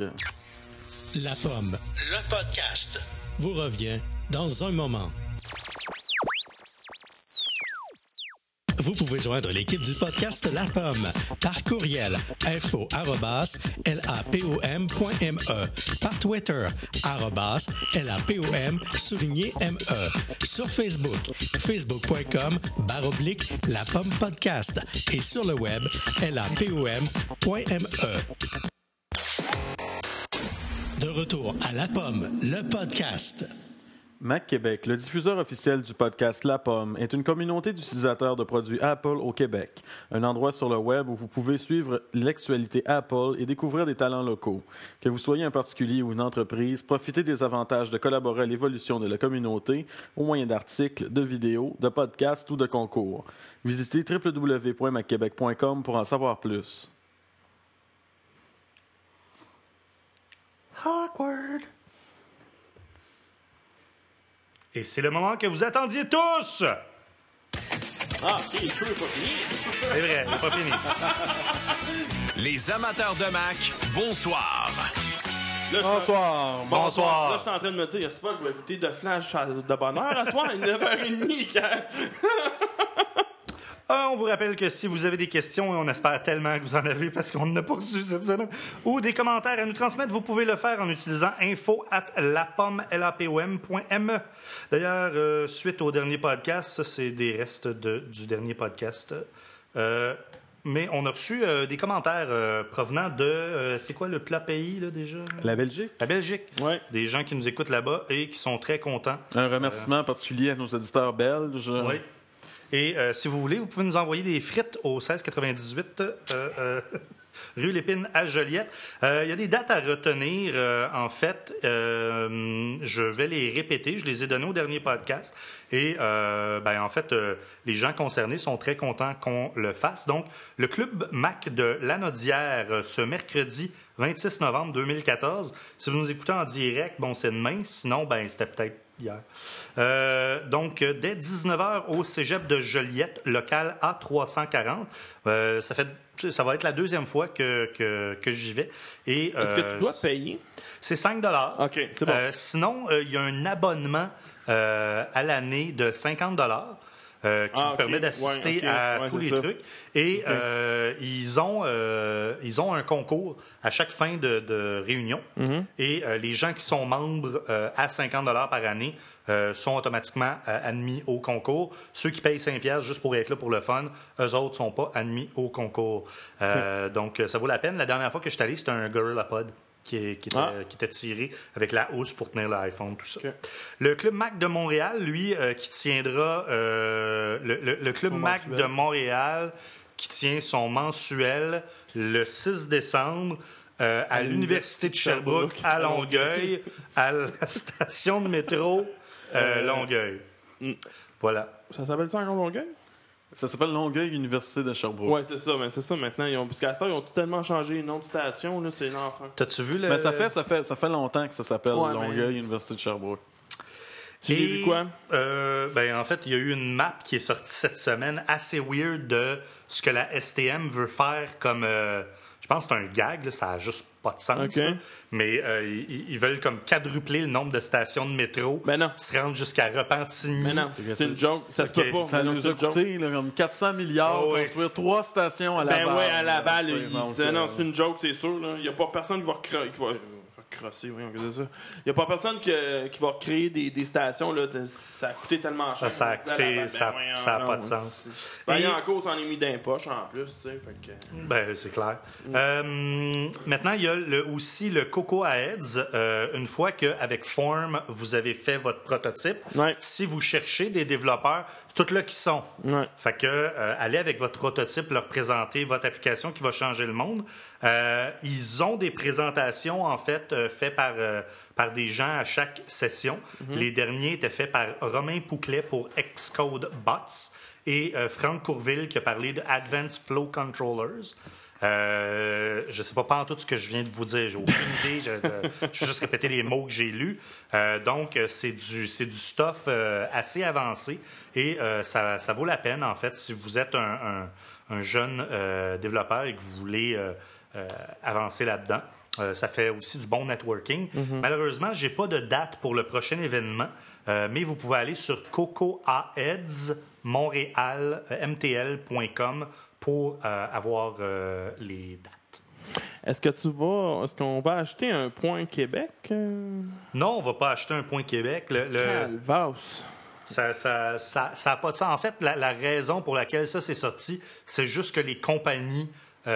La Pomme, le podcast, vous revient dans un moment. Vous pouvez joindre l'équipe du podcast La Pomme par courriel info@lapom.me, par Twitter @lapom_me, sur Facebook facebook.com/La Pomme Podcast et sur le web lapom.me. De retour à La Pomme, le podcast. Mac Québec, le diffuseur officiel du podcast La Pomme, est une communauté d'utilisateurs de produits Apple au Québec. Un endroit sur le web où vous pouvez suivre l'actualité Apple et découvrir des talents locaux. Que vous soyez un particulier ou une entreprise, profitez des avantages de collaborer à l'évolution de la communauté au moyen d'articles, de vidéos, de podcasts ou de concours. Visitez www.macquebec.com pour en savoir plus. Awkward. Et c'est le moment que vous attendiez tous! Ah, OK, le show n'est pas fini. C'est vrai, il n'est pas fini. Les amateurs de Mac, bonsoir. Là, Bonsoir. Bonsoir. Là, je suis en train de me dire, c'est pas, je vais écouter de Flash de bonne heure à soir, 9h30. On vous rappelle que si vous avez des questions, et on espère tellement que vous en avez parce qu'on n'a pas reçu cette semaine, ou des commentaires à nous transmettre, vous pouvez le faire en utilisant info@lapom.me. D'ailleurs, suite au dernier podcast, ça c'est des restes du dernier podcast, mais on a reçu des commentaires provenant de... c'est quoi le plat pays, là, déjà? La Belgique? La Belgique. Ouais. Des gens qui nous écoutent là-bas et qui sont très contents. Un remerciement particulier à nos auditeurs belges. Oui. Et si vous voulez, vous pouvez nous envoyer des frites au 1698 rue Lépine à Joliette. Il y a des dates à retenir. En fait, je vais les répéter. Je les ai données au dernier podcast. Et en fait, les gens concernés sont très contents qu'on le fasse. Donc, le Club Mac de Lanaudière, ce mercredi 26 novembre 2014. Si vous nous écoutez en direct, bon, c'est demain. Sinon, c'était peut-être hier. Donc, dès 19h au cégep de Joliette, local A340. Ça va être la deuxième fois que j'y vais. Est-ce que tu dois payer? C'est 5 OK, c'est bon. Sinon, il y a un abonnement à l'année de 50 qui vous permet d'assister à tous les trucs. Et ils ont un concours à chaque fin de réunion. Et les gens qui sont membres à 50 $ par année sont automatiquement admis au concours. Ceux qui payent 5 $ juste pour être là pour le fun, eux autres ne sont pas admis au concours. Donc, ça vaut la peine. La dernière fois que je suis allé, c'était un GorillaPod qui était tiré avec la housse pour tenir l'iPhone, tout ça. Le Club Mac de Montréal, lui, qui tiendra... le Club Mac de Montréal qui tient son mensuel le 6 décembre à l'Université de Sherbrooke, à Longueuil, à la station de métro Longueuil. Voilà. Ça s'appelle ça encore Longueuil? Ça s'appelle Longueuil Université de Sherbrooke. Oui, c'est ça. Mais c'est ça maintenant. Parce qu'à ce temps, ils ont tellement changé le nom de station. Là, c'est un enfant. T'as-tu vu le... Mais ça fait longtemps que ça s'appelle Longueuil mais... Université de Sherbrooke. J'ai vu quoi? En fait, il y a eu une map qui est sortie cette semaine assez weird de ce que la STM veut faire comme... je pense que c'est un gag, là, ça n'a juste pas de sens. Okay. Là, mais ils veulent comme quadrupler le nombre de stations de métro. Ben non. Se rendre jusqu'à Repentigny. Mais non, c'est une joke. Ça se peut pas. Ça nous a coûté comme 400 milliards pour construire 3 stations à Laval. Ben oui, à Laval. Non, c'est une joke, c'est sûr. Il n'y a pas personne qui va crosser, oui, on ça. Il n'y a pas personne qui va créer des stations. Là, ça a coûté tellement cher. Ça a coûté, ça n'a pas de sens. Il y a encore, on est mis dans les poches en plus. Tu sais, fait que... Ben, c'est clair. Maintenant, il y a aussi le Coco Heads. Une fois qu'avec Form, vous avez fait votre prototype, si vous cherchez des développeurs, c'est tous là qui sont. Fait que allez avec votre prototype, leur présenter votre application qui va changer le monde. Ils ont des présentations, en fait, faites par des gens à chaque session. Les derniers étaient faits par Romain Pouclet pour Xcode Bots et Franck Courville qui a parlé de Advanced Flow Controllers. Je sais pas en tout ce que je viens de vous dire. J'ai aucune idée. Je vais juste répéter les mots que j'ai lus. Donc, c'est du stuff assez avancé et ça vaut la peine, en fait, si vous êtes un jeune développeur et que vous voulez avancer là-dedans. Ça fait aussi du bon networking. Malheureusement, j'ai pas de date pour le prochain événement, mais vous pouvez aller sur cocoaheadsmontréal.mtl.com pour avoir les dates. Est-ce qu'on va acheter un point Québec? Non, on va pas acheter un point Québec. Calvasse. Ça a pas de sens. En fait, la raison pour laquelle ça s'est sorti, c'est juste que les compagnies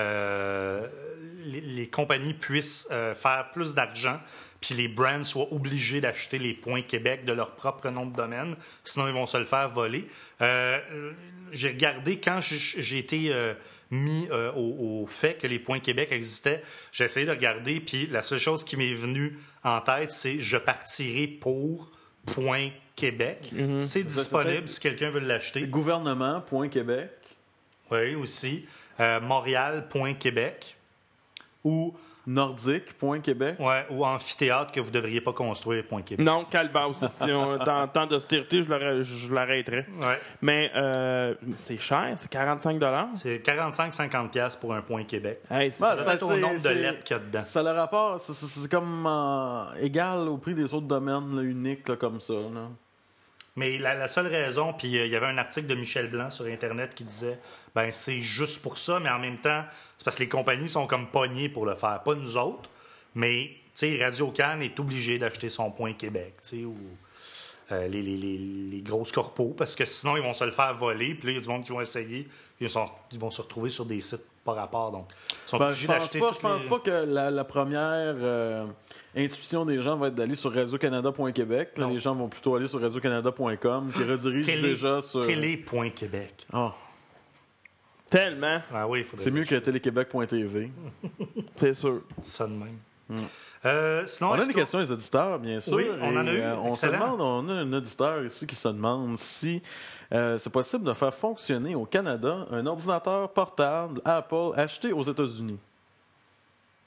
puissent faire plus d'argent puis les brands soient obligés d'acheter les points Québec de leur propre nom de domaine, sinon ils vont se le faire voler. J'ai regardé quand j'ai été mis au fait que les points Québec existaient, j'ai essayé de regarder, puis la seule chose qui m'est venue en tête, c'est « Je partirai pour point Québec ». C'est disponible si quelqu'un veut l'acheter. Gouvernement.Québec. Oui, aussi. Montréal.Québec ou Nordique.Québec. Ouais, ou amphithéâtre que vous ne devriez pas construire, .Québec. Non, calvasse. Dans temps d'austérité, je l'arrêterais. Ouais. Mais c'est cher, c'est 45 $. C'est 45-50$ pour un point Québec. Hey, ça doit être au nombre de lettres qu'il y a dedans. Ça a le rapport, c'est comme égal au prix des autres domaines là, uniques là, comme ça. Là. Mais la seule raison, puis il y avait un article de Michel Blanc sur Internet qui disait ben c'est juste pour ça, mais en même temps, c'est parce que les compagnies sont comme pognées pour le faire. Pas nous autres, mais Radio-Can est obligé d'acheter son point Québec, ou les grosses corpos, parce que sinon, ils vont se le faire voler, puis là, il y a du monde qui vont essayer, puis ils vont se retrouver sur des sites par rapport. Donc, ils sont obligés d'acheter. Je pense pas que la première intuition des gens va être d'aller sur radiocanada.québec. Les gens vont plutôt aller sur radiocanada.com qui redirige déjà sur... Télé.Québec. Oh. Tellement. Ah oui, c'est mieux que téléquébec.tv. C'est sûr. C'est ça de même. Sinon, on a des questions des auditeurs, bien sûr. Oui, on en a eu. On a un auditeur ici qui se demande si c'est possible de faire fonctionner au Canada un ordinateur portable Apple acheté aux États-Unis.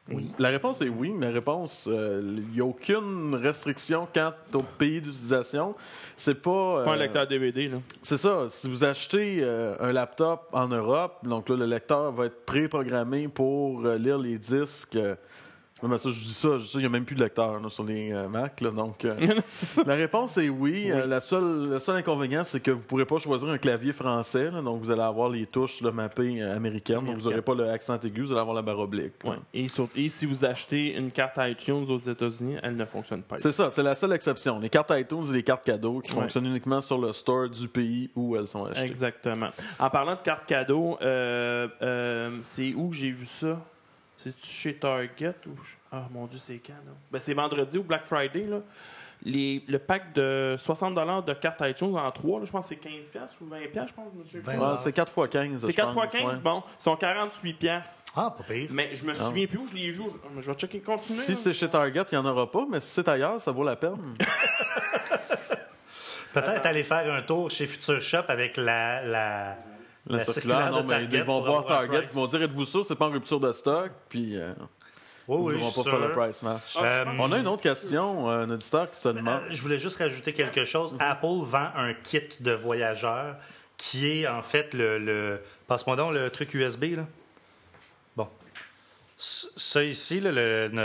La réponse est oui. La réponse, il n'y a aucune restriction quant au pays d'utilisation. C'est pas Pas un lecteur DVD, là. C'est ça. Si vous achetez un laptop en Europe, donc là, le lecteur va être préprogrammé pour lire les disques. Mais ça, je dis ça, il n'y a même plus de lecteur là, sur les Mac. Là, donc, la réponse est oui. Le seul inconvénient, c'est que vous ne pourrez pas choisir un clavier français. Là, donc, vous allez avoir les touches mappées américaines. Donc, vous n'aurez pas le accent aigu, vous allez avoir la barre oblique. Ouais. Et si vous achetez une carte iTunes aux États-Unis, elle ne fonctionne pas. C'est ça, c'est la seule exception. Les cartes iTunes et les cartes cadeaux qui fonctionnent uniquement sur le store du pays où elles sont achetées. Exactement. En parlant de cartes cadeaux, c'est où que j'ai vu ça? C'est-tu chez Target ou... Ah, mon Dieu, c'est quand, là? Ben, c'est vendredi ou Black Friday, là. Le pack de 60$ de cartes iTunes en 3, là, je pense que c'est 15$ ou 20$, je pense. C'est 4 x 15. C'est 4 x 15, bon. Ils sont 48$. Ah, pas pire. Mais je me souviens plus où je l'ai vu. Je vais checker, continuer. Si c'est chez Target, il n'y en aura pas, mais si c'est ailleurs, ça vaut la peine. Peut-être aller faire un tour chez Future Shop avec la circulaire. Non, de mais Target ils vont pour voir avoir un Target, price. ils vont dire êtes-vous sûr, c'est pas en rupture de stock, puis ils ne Oui, vont pas faire le price match. On a une autre question, un auditeur qui se demande. Je voulais juste rajouter quelque chose. Apple vend un kit de voyageur qui est en fait le passe-moi donc le truc USB, là. Bon. Ça ici, là,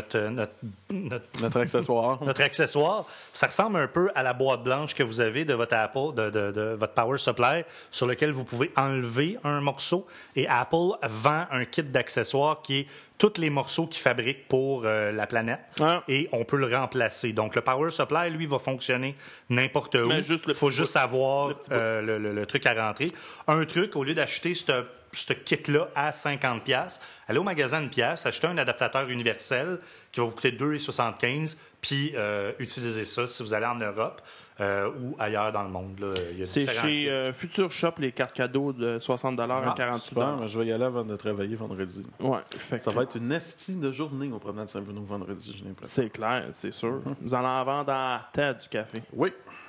Notre accessoire. notre accessoire, ça ressemble un peu à la boîte blanche que vous avez de votre Apple, de votre Power Supply, sur lequel vous pouvez enlever un morceau. Et Apple vend un kit d'accessoires qui est tous les morceaux qu'ils fabriquent pour la planète. Ah. Et on peut le remplacer. Donc, le Power Supply, lui, va fonctionner n'importe où. Mais juste le Il faut petit juste bout. avoir Le petit bout. le truc à rentrer. Un truc, au lieu d'acheter ce kit-là à 50$, allez au magasin de pièces, achetez un adaptateur universel qui va vous coûter 2,75$, puis utilisez ça si vous allez en Europe ou ailleurs dans le monde. Là. Il y a C'est différents kits. chez Future Shop, les cartes cadeaux de 60$ à 48$. Super, je vais y aller avant de travailler vendredi. Ouais, fait Ça que va être une estie de journée au promenade de Saint-Bruno vendredi, j'ai l'impression. c'est clair, c'est sûr. Vous en vendez dans la tête du café. Oui.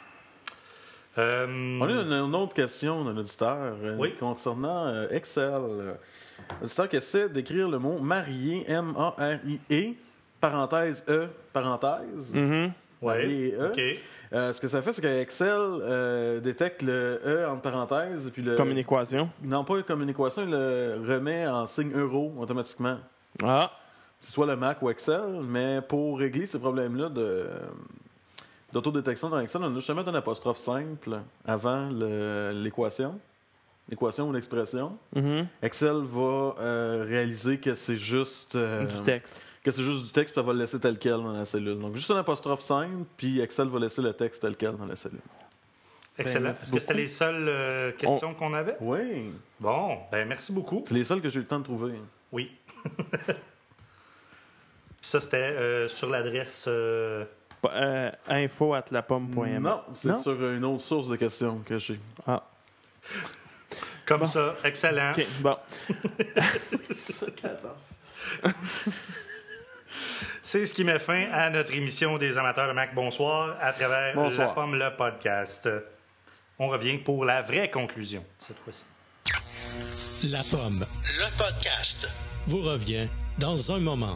On a Euh, une autre question d'un auditeur Oui. concernant Excel. Auditeur qui essaie d'écrire le mot marié, M-A-R-I-E, parenthèse E, parenthèse. Marié et E. OK. Ce que ça fait, c'est que Excel détecte le E entre parenthèses et puis le. Comme une équation. Non, pas comme une équation, il le remet en signe euro automatiquement. Ah, C'est soit le Mac ou Excel, mais pour régler ces problèmes-là d'autodétection dans Excel, on a justement un apostrophe simple avant l'équation ou l'expression. Excel va réaliser que c'est juste du texte. que c'est juste du texte, puis elle va le laisser tel quel dans la cellule. Donc juste un apostrophe simple, puis Excel va laisser le texte tel quel dans la cellule. Excellent. merci Est-ce que c'était les seules questions qu'on avait? Oui, Bon, ben merci beaucoup. c'est les seuls que j'ai eu le temps de trouver. Oui. Ça, c'était sur l'adresse... info@lapomme.m. Non, c'est Non? sur une autre source de questions que j'ai. Ah, Comme ça. Excellent. OK, bon. C'est ce qui met fin à notre émission des amateurs de Mac. Bonsoir à travers Bonsoir. La Pomme, le podcast. On revient pour la vraie conclusion cette fois-ci. La Pomme, le podcast, vous revient dans un moment.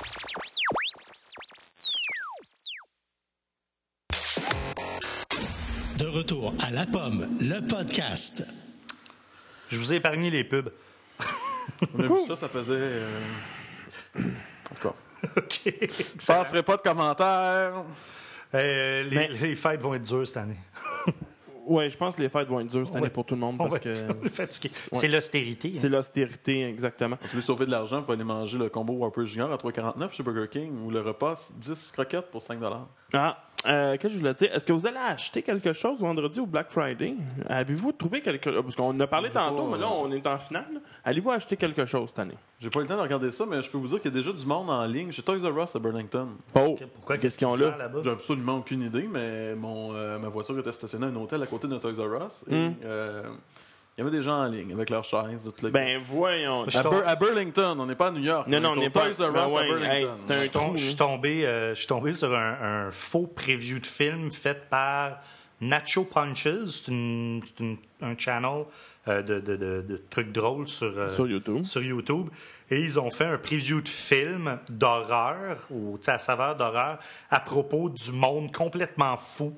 De retour à La Pomme, le podcast. Je vous ai épargné les pubs. On a vu ça, ça faisait. En tout cas. OK. Je passerai pas de commentaires. Les fêtes vont être dures cette année. Ouais, je pense que les fêtes vont être dures cette année pour tout le monde On parce va que être fatigué. Ouais. C'est l'austérité. c'est l'austérité, exactement. Si vous voulez sauver de l'argent, vous pouvez aller manger le combo Whopper Junior à 3,49 chez Burger King ou le repas 10 croquettes pour 5$. Ah, qu'est-ce que je voulais dire? Est-ce que vous allez acheter quelque chose vendredi ou Black Friday? Avez-vous trouvé quelque chose? Parce qu'on en a parlé tantôt, mais là, on est en finale. Là. Allez-vous acheter quelque chose cette année? J'ai pas eu le temps de regarder ça, mais je peux vous dire qu'il y a déjà du monde en ligne chez Toys R Us à Burlington. Oh! Pourquoi Qu'est-ce qu'ils ont qu'ils là? sont là-bas? J'ai absolument aucune idée, mais ma voiture était stationnée à un hôtel à côté de Toys R Us. Et il y avait des gens en ligne avec leurs chaises. Tout le Ben, voyons. à Burlington, on n'est pas à New York. Non, non, on on est n'est au pas- Toys R Us ben à ouais, Burlington. hey, c'est un trou, Je suis tombé sur un faux preview de film fait par Nacho Punches. C'est un channel de trucs drôles sur YouTube. Et ils ont fait un preview de film d'horreur, ou à saveur d'horreur, à propos du monde complètement fou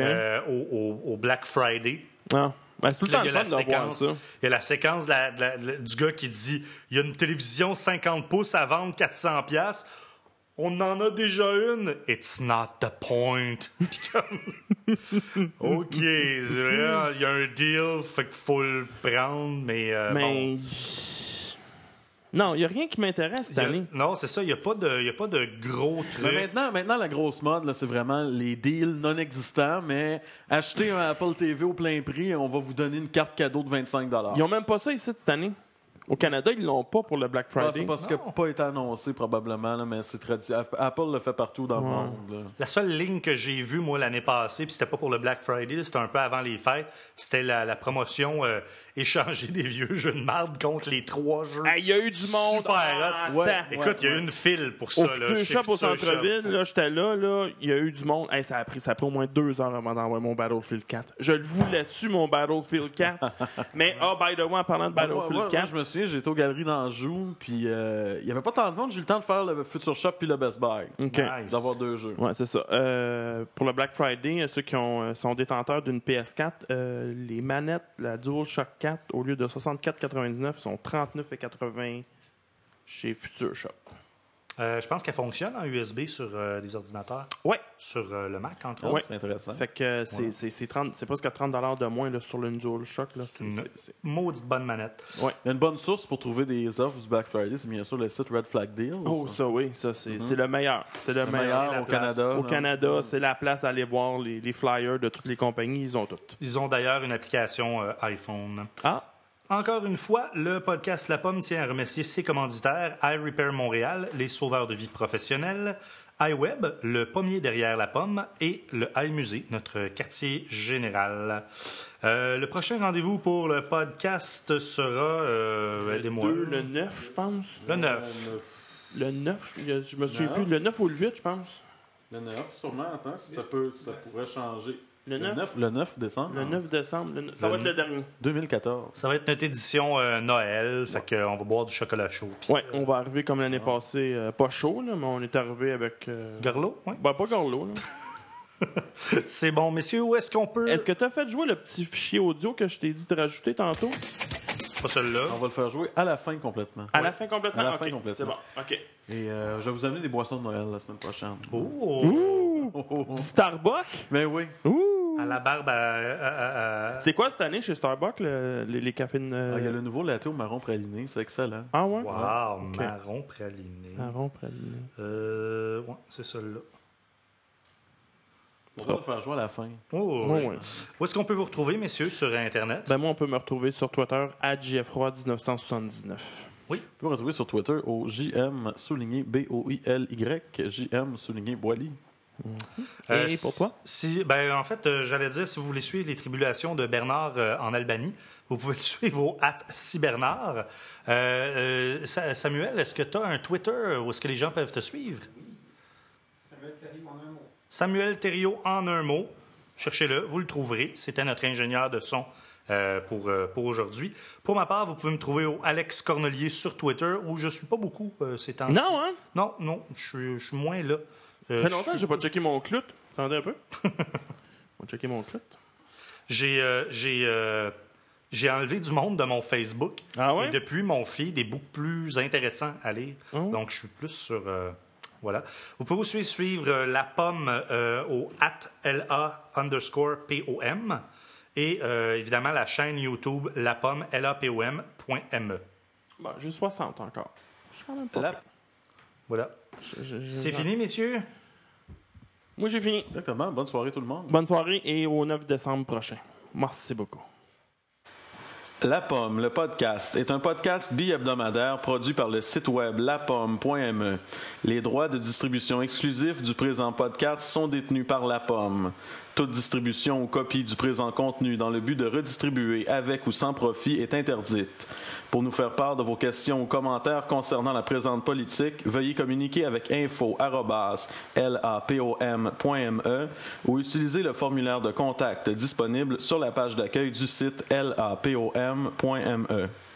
au Black Friday. Ah. Ben, c'est tout le temps le fun de voir ça. Il y a la séquence du gars qui dit il y a une télévision 50 pouces à vendre 400$. On en a déjà une. It's not the point. Puis comme, OK, c'est vrai, il y a un deal, fait qu'il faut le prendre, mais bon. Non, il n'y a rien qui m'intéresse cette année. Non, c'est ça. Il n'y a pas de gros trucs. Mais maintenant, la grosse mode, là, c'est vraiment les deals non existants, mais achetez un Apple TV au plein prix et on va vous donner une carte cadeau de 25$. Ils n'ont même pas ça ici cette année. Au Canada, ils l'ont pas pour le Black Friday. C'est parce qu'il n'a pas été annoncé, probablement, là, mais c'est Apple le fait partout dans le monde. Là. La seule ligne que j'ai vue, moi, l'année passée, puis c'était pas pour le Black Friday, c'était un peu avant les fêtes, c'était la promotion échanger des vieux jeux de marde contre les 3 jeux. Il y a eu du monde. Super hot. Écoute, il y a eu une file pour ça. Au Futur Shop au centre-ville, là, j'étais là, il y a eu du monde. Ça a pris au moins 2 heures avant d'envoyer mon Battlefield 4. Je le voulais-tu, mon Battlefield 4? Mais, by the way, en parlant de Battlefield 4... Moi, je me souviens, j'étais aux Galeries d'Anjou, puis il n'y avait pas tant de monde. J'ai eu le temps de faire le Future Shop puis le Best Buy. Nice. D'avoir 2 jeux. Ouais, c'est ça. Pour le Black Friday, ceux qui sont détenteurs d'une PS4, les manettes, la DualShock 4, au lieu de 64,99, sont 39,80 chez Future Shop. Je pense qu'elle fonctionne en USB sur des ordinateurs. Ouais. Sur le Mac, entre autres. Ouais. C'est intéressant. Fait que c'est presque $30 de moins là, sur le DualShock. Là. C'est maudite bonne manette. Ouais. Il y a une bonne source pour trouver des offres du Black Friday, c'est bien sûr le site Red Flag Deals. Oh, ça oui, ça c'est le meilleur. C'est le meilleur au Canada. Au Canada, c'est la place à aller voir les flyers de toutes les compagnies, ils ont toutes. Ils ont d'ailleurs une application iPhone. Ah! Encore une fois, le podcast La Pomme tient à remercier ses commanditaires iRepair Montréal, les sauveurs de vie professionnels, iWeb, le pommier derrière la pomme, et le iMusée, notre quartier général. Le prochain rendez-vous pour le podcast sera... aidez-moi. Le 9, je pense. Le 9. Le 9, je me souviens plus. Le 9 ou le 8, je pense. Le 9, sûrement. Attends, ça pourrait changer. Le 9? Le 9 décembre. Le 9 décembre. Ça va être le dernier. 2014. Ça va être notre édition Noël, fait qu'on va boire du chocolat chaud. Oui, on va arriver comme l'année passée, pas chaud, là, mais on est arrivé avec... Garlot, oui. Ben, pas Garlot, là. C'est bon, messieurs, où est-ce qu'on peut... Est-ce que tu as fait jouer le petit fichier audio que je t'ai dit de rajouter tantôt? Pas celui-là. On va le faire jouer à la fin complètement. À la fin complètement? À la OK, fin complètement. c'est bon, OK. Et je vais vous amener des boissons de Noël la semaine prochaine. Du Starbucks? Mais oui. À la barbe à... C'est quoi cette année chez Starbucks, les cafés de... Il y a le nouveau latte au marron praliné, c'est excellent. Ah ouais? Wow, OK. marron praliné. Marron praliné. Ouais, c'est celui-là. On va le faire jouer à la fin. Oh, Ouais. Où est-ce qu'on peut vous retrouver, messieurs, sur Internet? Ben moi, on peut me retrouver sur Twitter @JFroy1979. Oui. Vous pouvez me retrouver sur Twitter au JM_BOILY, JM_Boily. Et pour toi? En fait, j'allais dire, si vous voulez suivre les tribulations de Bernard en Albanie, vous pouvez le suivre au @cybernard. Samuel, est-ce que tu as un Twitter où est-ce que les gens peuvent te suivre? Samuel Thériault en un mot. Samuel Thériault en un mot. Cherchez-le, vous le trouverez. C'était notre ingénieur de son pour aujourd'hui. Pour ma part, vous pouvez me trouver au Alex Cornelier sur Twitter, où je suis pas beaucoup ces temps-ci. Non, hein? Non, je suis moins là. Ça fait longtemps que j'ai pas checké mon clout. Attendez un peu. On va checker mon clout. J'ai enlevé du monde de mon Facebook. Ah ouais? Et depuis, mon feed est beaucoup plus intéressant à lire. Donc, je suis plus sur... voilà. Vous pouvez aussi suivre La Pomme au @LA_POM et évidemment la chaîne YouTube La Pomme, LAPOM.me. Bon, j'ai 60 encore. Je suis quand même pas pire. Voilà. C'est fini, messieurs? Moi, j'ai fini. Exactement. Bonne soirée tout le monde. Bonne soirée et au 9 décembre prochain. Merci beaucoup. La Pomme, le podcast, est un podcast bi-hebdomadaire produit par le site web lapomme.me. Les droits de distribution exclusifs du présent podcast sont détenus par La Pomme. Toute distribution ou copie du présent contenu dans le but de redistribuer avec ou sans profit est interdite. Pour nous faire part de vos questions ou commentaires concernant la présente politique, veuillez communiquer avec info@lapom.me ou utiliser le formulaire de contact disponible sur la page d'accueil du site lapom.me.